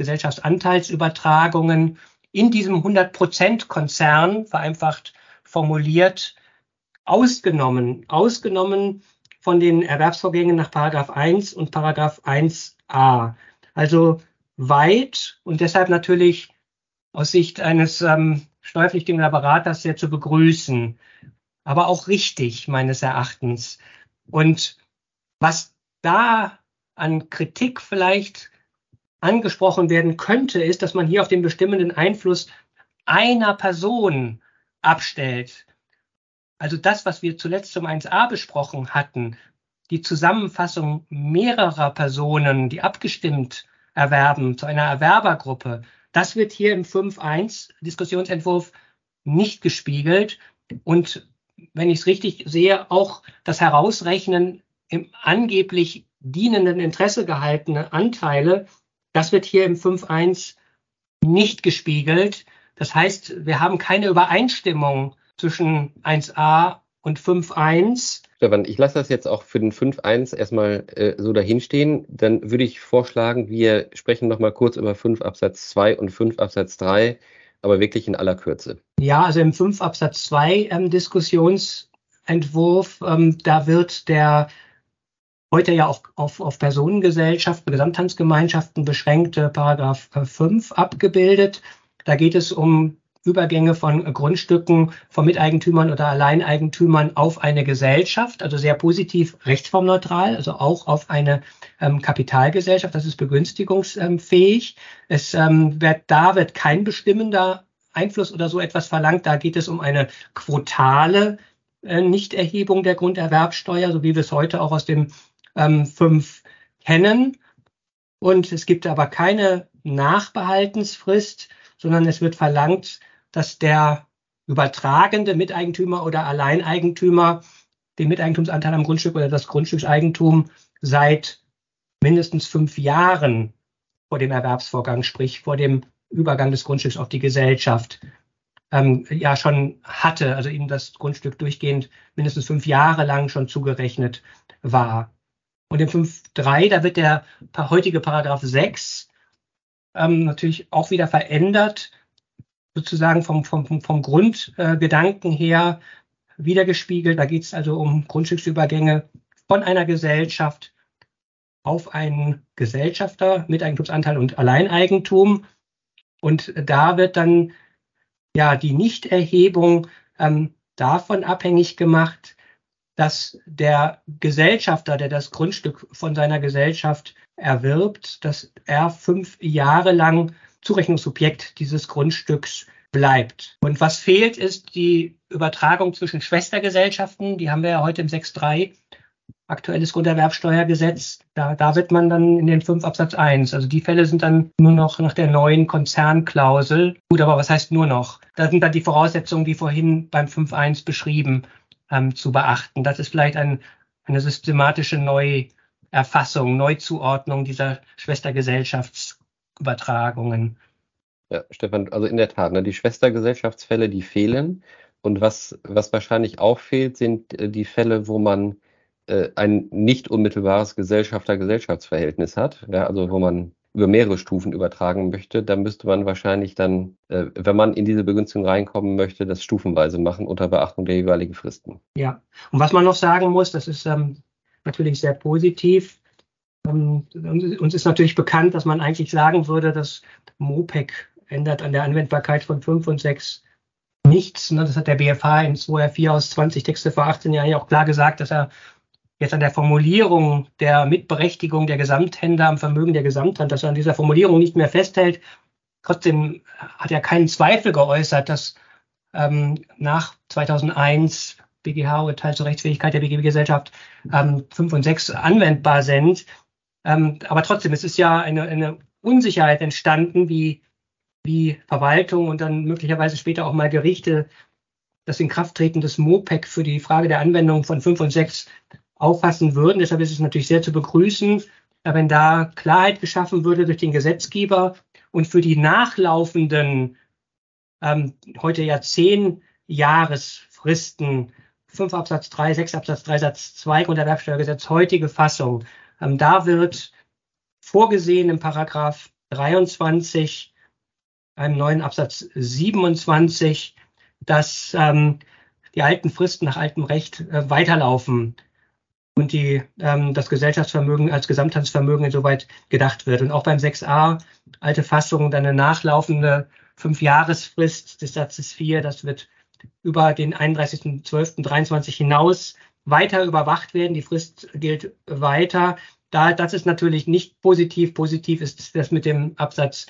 [SPEAKER 2] Grundstücksgesellschaftsanteilsübertragungen in diesem 100%-Konzern, vereinfacht formuliert, ausgenommen von den Erwerbsvorgängen nach Paragraph 1 und Paragraph 1a. Also weit und deshalb natürlich aus Sicht eines steuerpflichtigen Beraters sehr zu begrüßen, aber auch richtig meines Erachtens. Und was da an Kritik vielleicht angesprochen werden könnte, ist, dass man hier auf den bestimmenden Einfluss einer Person abstellt. Also das, was wir zuletzt zum 1a besprochen hatten, die Zusammenfassung mehrerer Personen, die abgestimmt erwerben zu einer Erwerbergruppe, das wird hier im 5.1 Diskussionsentwurf nicht gespiegelt. Und wenn ich es richtig sehe, auch das Herausrechnen im angeblich dienenden Interesse gehaltene Anteile, das wird hier im 5.1 nicht gespiegelt. Das heißt, wir haben keine Übereinstimmung zwischen 1a und 5.1.
[SPEAKER 1] Stefan, ich lasse das jetzt auch für den 5.1 erstmal so dahinstehen. Dann würde ich vorschlagen, wir sprechen noch mal kurz über 5 Absatz 2 und 5 Absatz 3, aber wirklich in aller Kürze.
[SPEAKER 2] Ja, also im 5 Absatz 2 Diskussionsentwurf, da wird der heute ja auch auf Personengesellschaften, Gesamthandsgemeinschaften beschränkte Paragraph 5 abgebildet. Da geht es um Übergänge von Grundstücken von Miteigentümern oder Alleineigentümern auf eine Gesellschaft, also sehr positiv rechtsformneutral, also auch auf eine Kapitalgesellschaft, das ist begünstigungsfähig. Da wird kein bestimmender Einfluss oder so etwas verlangt, da geht es um eine quotale Nichterhebung der Grunderwerbsteuer, so wie wir es heute auch aus dem 5 kennen. Und es gibt aber keine Nachbehaltensfrist, sondern es wird verlangt, dass der übertragende Miteigentümer oder Alleineigentümer den Miteigentumsanteil am Grundstück oder das Grundstückseigentum seit mindestens 5 Jahren vor dem Erwerbsvorgang, sprich vor dem Übergang des Grundstücks auf die Gesellschaft, ja schon hatte, also ihm das Grundstück durchgehend mindestens 5 Jahre lang schon zugerechnet war. Und im 5.3, da wird der heutige Paragraph 6 natürlich auch wieder verändert, sozusagen vom Grundgedanken her wiedergespiegelt. Da geht es also um Grundstücksübergänge von einer Gesellschaft auf einen Gesellschafter, Miteigentumsanteil und Alleineigentum. Und da wird dann ja die Nichterhebung davon abhängig gemacht, dass der Gesellschafter, der das Grundstück von seiner Gesellschaft erwirbt, dass er 5 Jahre lang Zurechnungssubjekt dieses Grundstücks bleibt. Und was fehlt, ist die Übertragung zwischen Schwestergesellschaften. Die haben wir ja heute im 6.3 aktuelles Grunderwerbsteuergesetz. Da wird man dann in den 5 Absatz 1. Also die Fälle sind dann nur noch nach der neuen Konzernklausel. Gut, aber was heißt nur noch? Da sind dann die Voraussetzungen, wie vorhin beim 5.1 beschrieben, zu beachten. Das ist vielleicht eine systematische Neuerfassung, Neuzuordnung dieser Schwestergesellschaftsübertragungen.
[SPEAKER 1] Ja, Stefan, also in der Tat, ne, die Schwestergesellschaftsfälle, die fehlen. Und was wahrscheinlich auch fehlt, sind die Fälle, wo man ein nicht unmittelbares Gesellschafter-Gesellschaftsverhältnis hat, ja, also wo man über mehrere Stufen übertragen möchte. Da müsste man wahrscheinlich dann, wenn man in diese Begünstigung reinkommen möchte, das stufenweise machen unter Beachtung der jeweiligen Fristen.
[SPEAKER 2] Ja, und was man noch sagen muss, das ist natürlich sehr positiv. Uns ist natürlich bekannt, dass man eigentlich sagen würde, dass MOPEC ändert an der Anwendbarkeit von 5 und 6 nichts. Das hat der BfH in 2R4 aus 20 Texte vor 18 Jahren ja auch klar gesagt, dass er jetzt an der Formulierung der Mitberechtigung der Gesamthändler am Vermögen der Gesamthand, dass er an dieser Formulierung nicht mehr festhält. Trotzdem hat er keinen Zweifel geäußert, dass nach 2001 BGH-Urteil zur Rechtsfähigkeit der BGB-Gesellschaft 5 und 6 anwendbar sind. Aber trotzdem, es ist ja eine Unsicherheit entstanden, wie Verwaltung und dann möglicherweise später auch mal Gerichte das Inkrafttreten des MOPEC für die Frage der Anwendung von 5 und 6 auffassen würden. Deshalb ist es natürlich sehr zu begrüßen, wenn da Klarheit geschaffen würde durch den Gesetzgeber und für die nachlaufenden, heute ja 10 Jahresfristen, 5 Absatz 3, 6 Absatz 3 Satz 2 Grunderwerbsteuergesetz, heutige Fassung. Da wird vorgesehen im Paragraph 23, einem neuen Absatz 27, dass die alten Fristen nach altem Recht weiterlaufen und das Gesellschaftsvermögen als Gesamthandsvermögen insoweit gedacht wird. Und auch beim 6a, alte Fassung, dann eine nachlaufende 5-Jahresfrist des Satzes 4, das wird über den 31.12.23 hinaus weiter überwacht werden. Die Frist gilt weiter. Das ist natürlich nicht positiv. Positiv ist das mit dem Absatz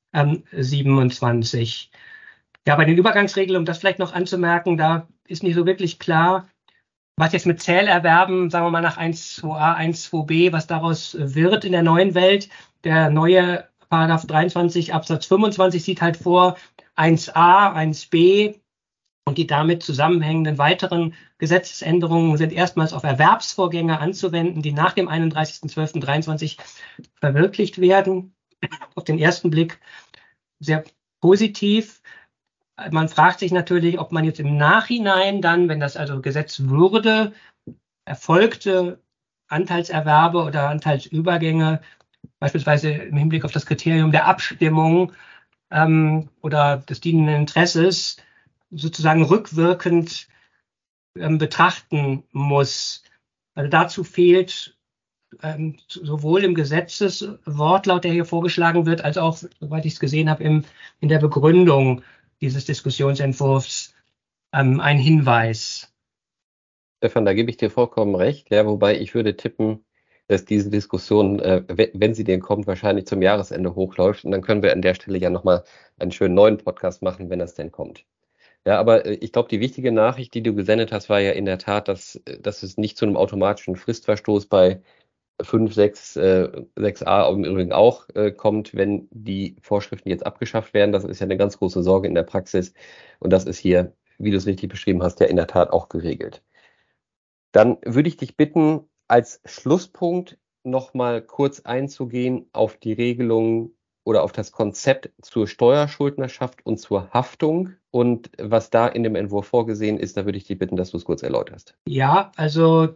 [SPEAKER 2] 27. Ja, bei den Übergangsregeln, um das vielleicht noch anzumerken, da ist nicht so wirklich klar, was jetzt mit Zählerwerben, sagen wir mal nach 1.2a, 1.2b, was daraus wird in der neuen Welt. Der neue Paragraph 23 Absatz 25 sieht halt vor 1a, 1b und die damit zusammenhängenden weiteren Gesetzesänderungen sind erstmals auf Erwerbsvorgänge anzuwenden, die nach dem 31.12.23 verwirklicht werden. Auf den ersten Blick sehr positiv. Man fragt sich natürlich, ob man jetzt im Nachhinein dann, wenn das also Gesetz würde, erfolgte Anteilserwerbe oder Anteilsübergänge, beispielsweise im Hinblick auf das Kriterium der Abstimmung oder des dienenden Interesses, sozusagen rückwirkend betrachten muss. Also dazu fehlt sowohl im Gesetzeswortlaut, der hier vorgeschlagen wird, als auch, soweit ich es gesehen habe, in der Begründung dieses Diskussionsentwurfs ein Hinweis.
[SPEAKER 1] Stefan, da gebe ich dir vollkommen recht, ja, wobei ich würde tippen, dass diese Diskussion, wenn sie denn kommt, wahrscheinlich zum Jahresende hochläuft und dann können wir an der Stelle ja nochmal einen schönen neuen Podcast machen, wenn das denn kommt. Ja, aber ich glaube, die wichtige Nachricht, die du gesendet hast, war ja in der Tat, dass es nicht zu einem automatischen Fristverstoß bei 5, 6, 6a im Übrigen auch kommt, wenn die Vorschriften jetzt abgeschafft werden. Das ist ja eine ganz große Sorge in der Praxis und das ist hier, wie du es richtig beschrieben hast, ja in der Tat auch geregelt. Dann würde ich dich bitten, als Schlusspunkt nochmal kurz einzugehen auf die Regelung oder auf das Konzept zur Steuerschuldnerschaft und zur Haftung und was da in dem Entwurf vorgesehen ist, da würde ich dich bitten, dass du es kurz erläuterst.
[SPEAKER 2] Ja, also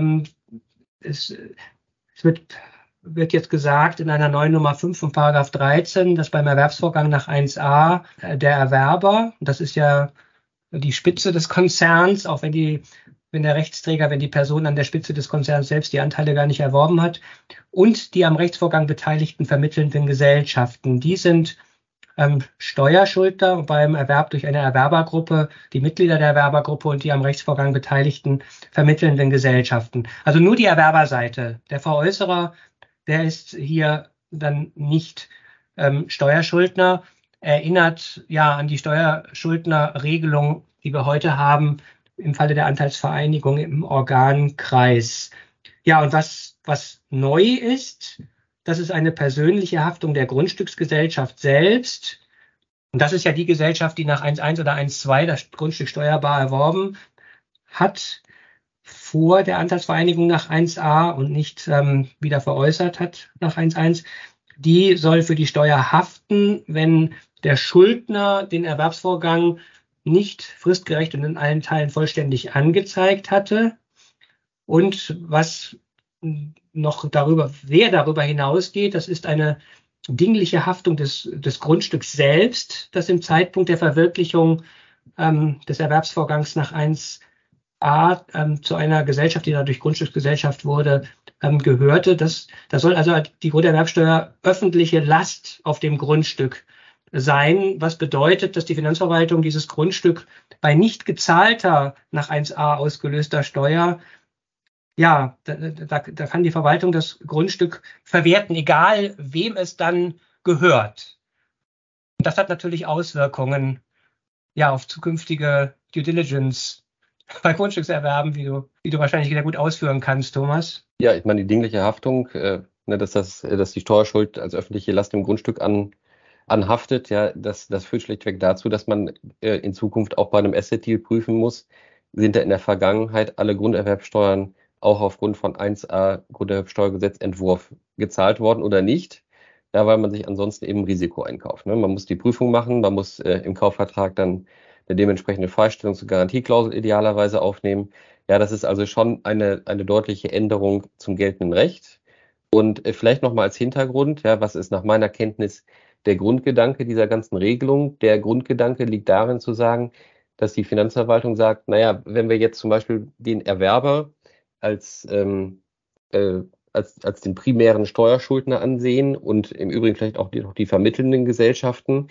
[SPEAKER 2] es wird jetzt gesagt in einer neuen Nummer 5 von Paragraph 13, dass beim Erwerbsvorgang nach 1a der Erwerber, das ist ja die Spitze des Konzerns, auch wenn die Person an der Spitze des Konzerns selbst die Anteile gar nicht erworben hat, und die am Rechtsvorgang beteiligten vermittelnden Gesellschaften, die sind Steuerschuldner beim Erwerb durch eine Erwerbergruppe, die Mitglieder der Erwerbergruppe und die am Rechtsvorgang beteiligten vermittelnden Gesellschaften. Also nur die Erwerberseite. Der Veräußerer, der ist hier dann nicht Steuerschuldner, erinnert ja an die Steuerschuldnerregelung, die wir heute haben im Falle der Anteilsvereinigung im Organkreis. Ja, und was neu ist, das ist eine persönliche Haftung der Grundstücksgesellschaft selbst. Und das ist ja die Gesellschaft, die nach 1.1 oder 1.2 das Grundstück steuerbar erworben hat, vor der Anteilsvereinigung nach 1a und nicht wieder veräußert hat nach 1.1. Die soll für die Steuer haften, wenn der Schuldner den Erwerbsvorgang nicht fristgerecht und in allen Teilen vollständig angezeigt hatte. Und was noch wer darüber hinausgeht, das ist eine dingliche Haftung des Grundstücks selbst, das im Zeitpunkt der Verwirklichung des Erwerbsvorgangs nach 1a zu einer Gesellschaft, die dadurch Grundstücksgesellschaft wurde, gehörte. Da soll also die Grunderwerbsteuer öffentliche Last auf dem Grundstück sein, was bedeutet, dass die Finanzverwaltung dieses Grundstück bei nicht gezahlter nach 1a ausgelöster Steuer, ja, da kann die Verwaltung das Grundstück verwerten, egal wem es dann gehört. Und das hat natürlich Auswirkungen ja, auf zukünftige Due Diligence bei Grundstückserwerben, wie du wahrscheinlich sehr gut ausführen kannst, Thomas.
[SPEAKER 1] Ja, ich meine, die dingliche Haftung, dass die Steuerschuld als öffentliche Last im Grundstück anhaftet, ja, das führt schlichtweg dazu, dass man in Zukunft auch bei einem Asset-Deal prüfen muss, sind da in der Vergangenheit alle Grunderwerbsteuern auch aufgrund von 1a Grunderwerbsteuergesetzentwurf gezahlt worden oder nicht, ja, weil man sich ansonsten eben Risiko einkauft. Ne? Man muss die Prüfung machen, man muss im Kaufvertrag dann eine dementsprechende Freistellungs- und Garantieklausel idealerweise aufnehmen. Ja, das ist also schon eine deutliche Änderung zum geltenden Recht. Und vielleicht nochmal als Hintergrund, ja, was ist nach meiner Kenntnis der Grundgedanke dieser ganzen Regelung? Der Grundgedanke liegt darin zu sagen, dass die Finanzverwaltung sagt, naja, wenn wir jetzt zum Beispiel den Erwerber als den primären Steuerschuldner ansehen und im Übrigen vielleicht auch die vermittelnden Gesellschaften,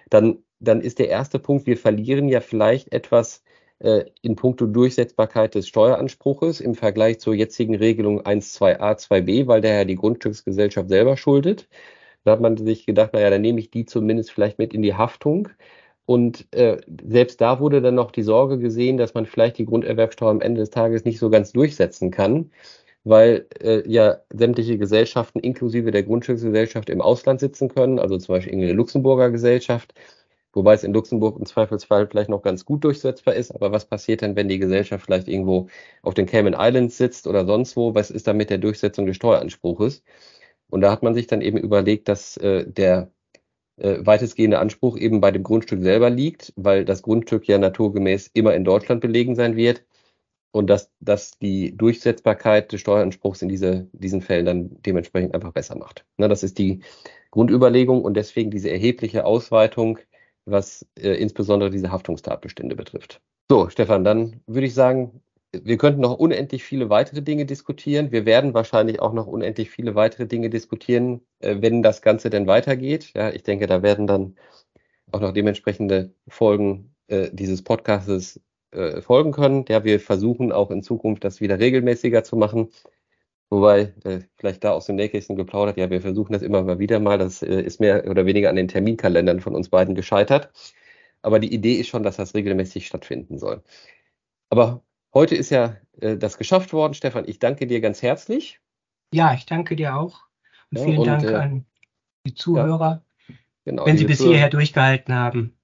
[SPEAKER 1] dann ist der erste Punkt, wir verlieren ja vielleicht etwas in puncto Durchsetzbarkeit des Steueranspruches im Vergleich zur jetzigen Regelung 1.2a, 2b, weil der ja die Grundstücksgesellschaft selber schuldet. Da hat man sich gedacht, naja, dann nehme ich die zumindest vielleicht mit in die Haftung. Und selbst da wurde dann noch die Sorge gesehen, dass man vielleicht die Grunderwerbsteuer am Ende des Tages nicht so ganz durchsetzen kann, weil ja sämtliche Gesellschaften inklusive der Grundstücksgesellschaft im Ausland sitzen können, also zum Beispiel irgendeine Luxemburger Gesellschaft, wobei es in Luxemburg im Zweifelsfall vielleicht noch ganz gut durchsetzbar ist. Aber was passiert denn, wenn die Gesellschaft vielleicht irgendwo auf den Cayman Islands sitzt oder sonst wo? Was ist da mit der Durchsetzung des Steueranspruches? Und da hat man sich dann eben überlegt, dass der weitestgehende Anspruch eben bei dem Grundstück selber liegt, weil das Grundstück ja naturgemäß immer in Deutschland belegen sein wird und dass die Durchsetzbarkeit des Steueranspruchs in diesen Fällen dann dementsprechend einfach besser macht. Na, das ist die Grundüberlegung und deswegen diese erhebliche Ausweitung, was insbesondere diese Haftungstatbestände betrifft. So, Stefan, dann würde ich sagen, wir könnten noch unendlich viele weitere Dinge diskutieren. Wir werden wahrscheinlich auch noch unendlich viele weitere Dinge diskutieren, wenn das Ganze denn weitergeht. Ja, ich denke, da werden dann auch noch dementsprechende Folgen dieses Podcasts folgen können. Ja, wir versuchen auch in Zukunft das wieder regelmäßiger zu machen. Wobei, vielleicht da aus dem Nähkästchen geplaudert, ja, wir versuchen das immer mal wieder mal. Das ist mehr oder weniger an den Terminkalendern von uns beiden gescheitert. Aber die Idee ist schon, dass das regelmäßig stattfinden soll. Aber heute ist ja das geschafft worden. Stefan, ich danke dir ganz herzlich.
[SPEAKER 2] Ja, ich danke dir auch. Und
[SPEAKER 1] Ja,
[SPEAKER 2] vielen Dank an die Zuhörer,
[SPEAKER 1] genau,
[SPEAKER 2] wenn sie
[SPEAKER 1] liebe
[SPEAKER 2] bis hierher durchgehalten haben.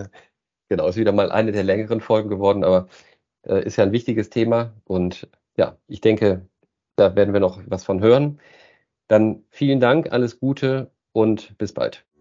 [SPEAKER 1] Genau, ist wieder mal eine der längeren Folgen geworden, aber ist ja ein wichtiges Thema. Und ja, ich denke, da werden wir noch was von hören. Dann vielen Dank, alles Gute und bis bald.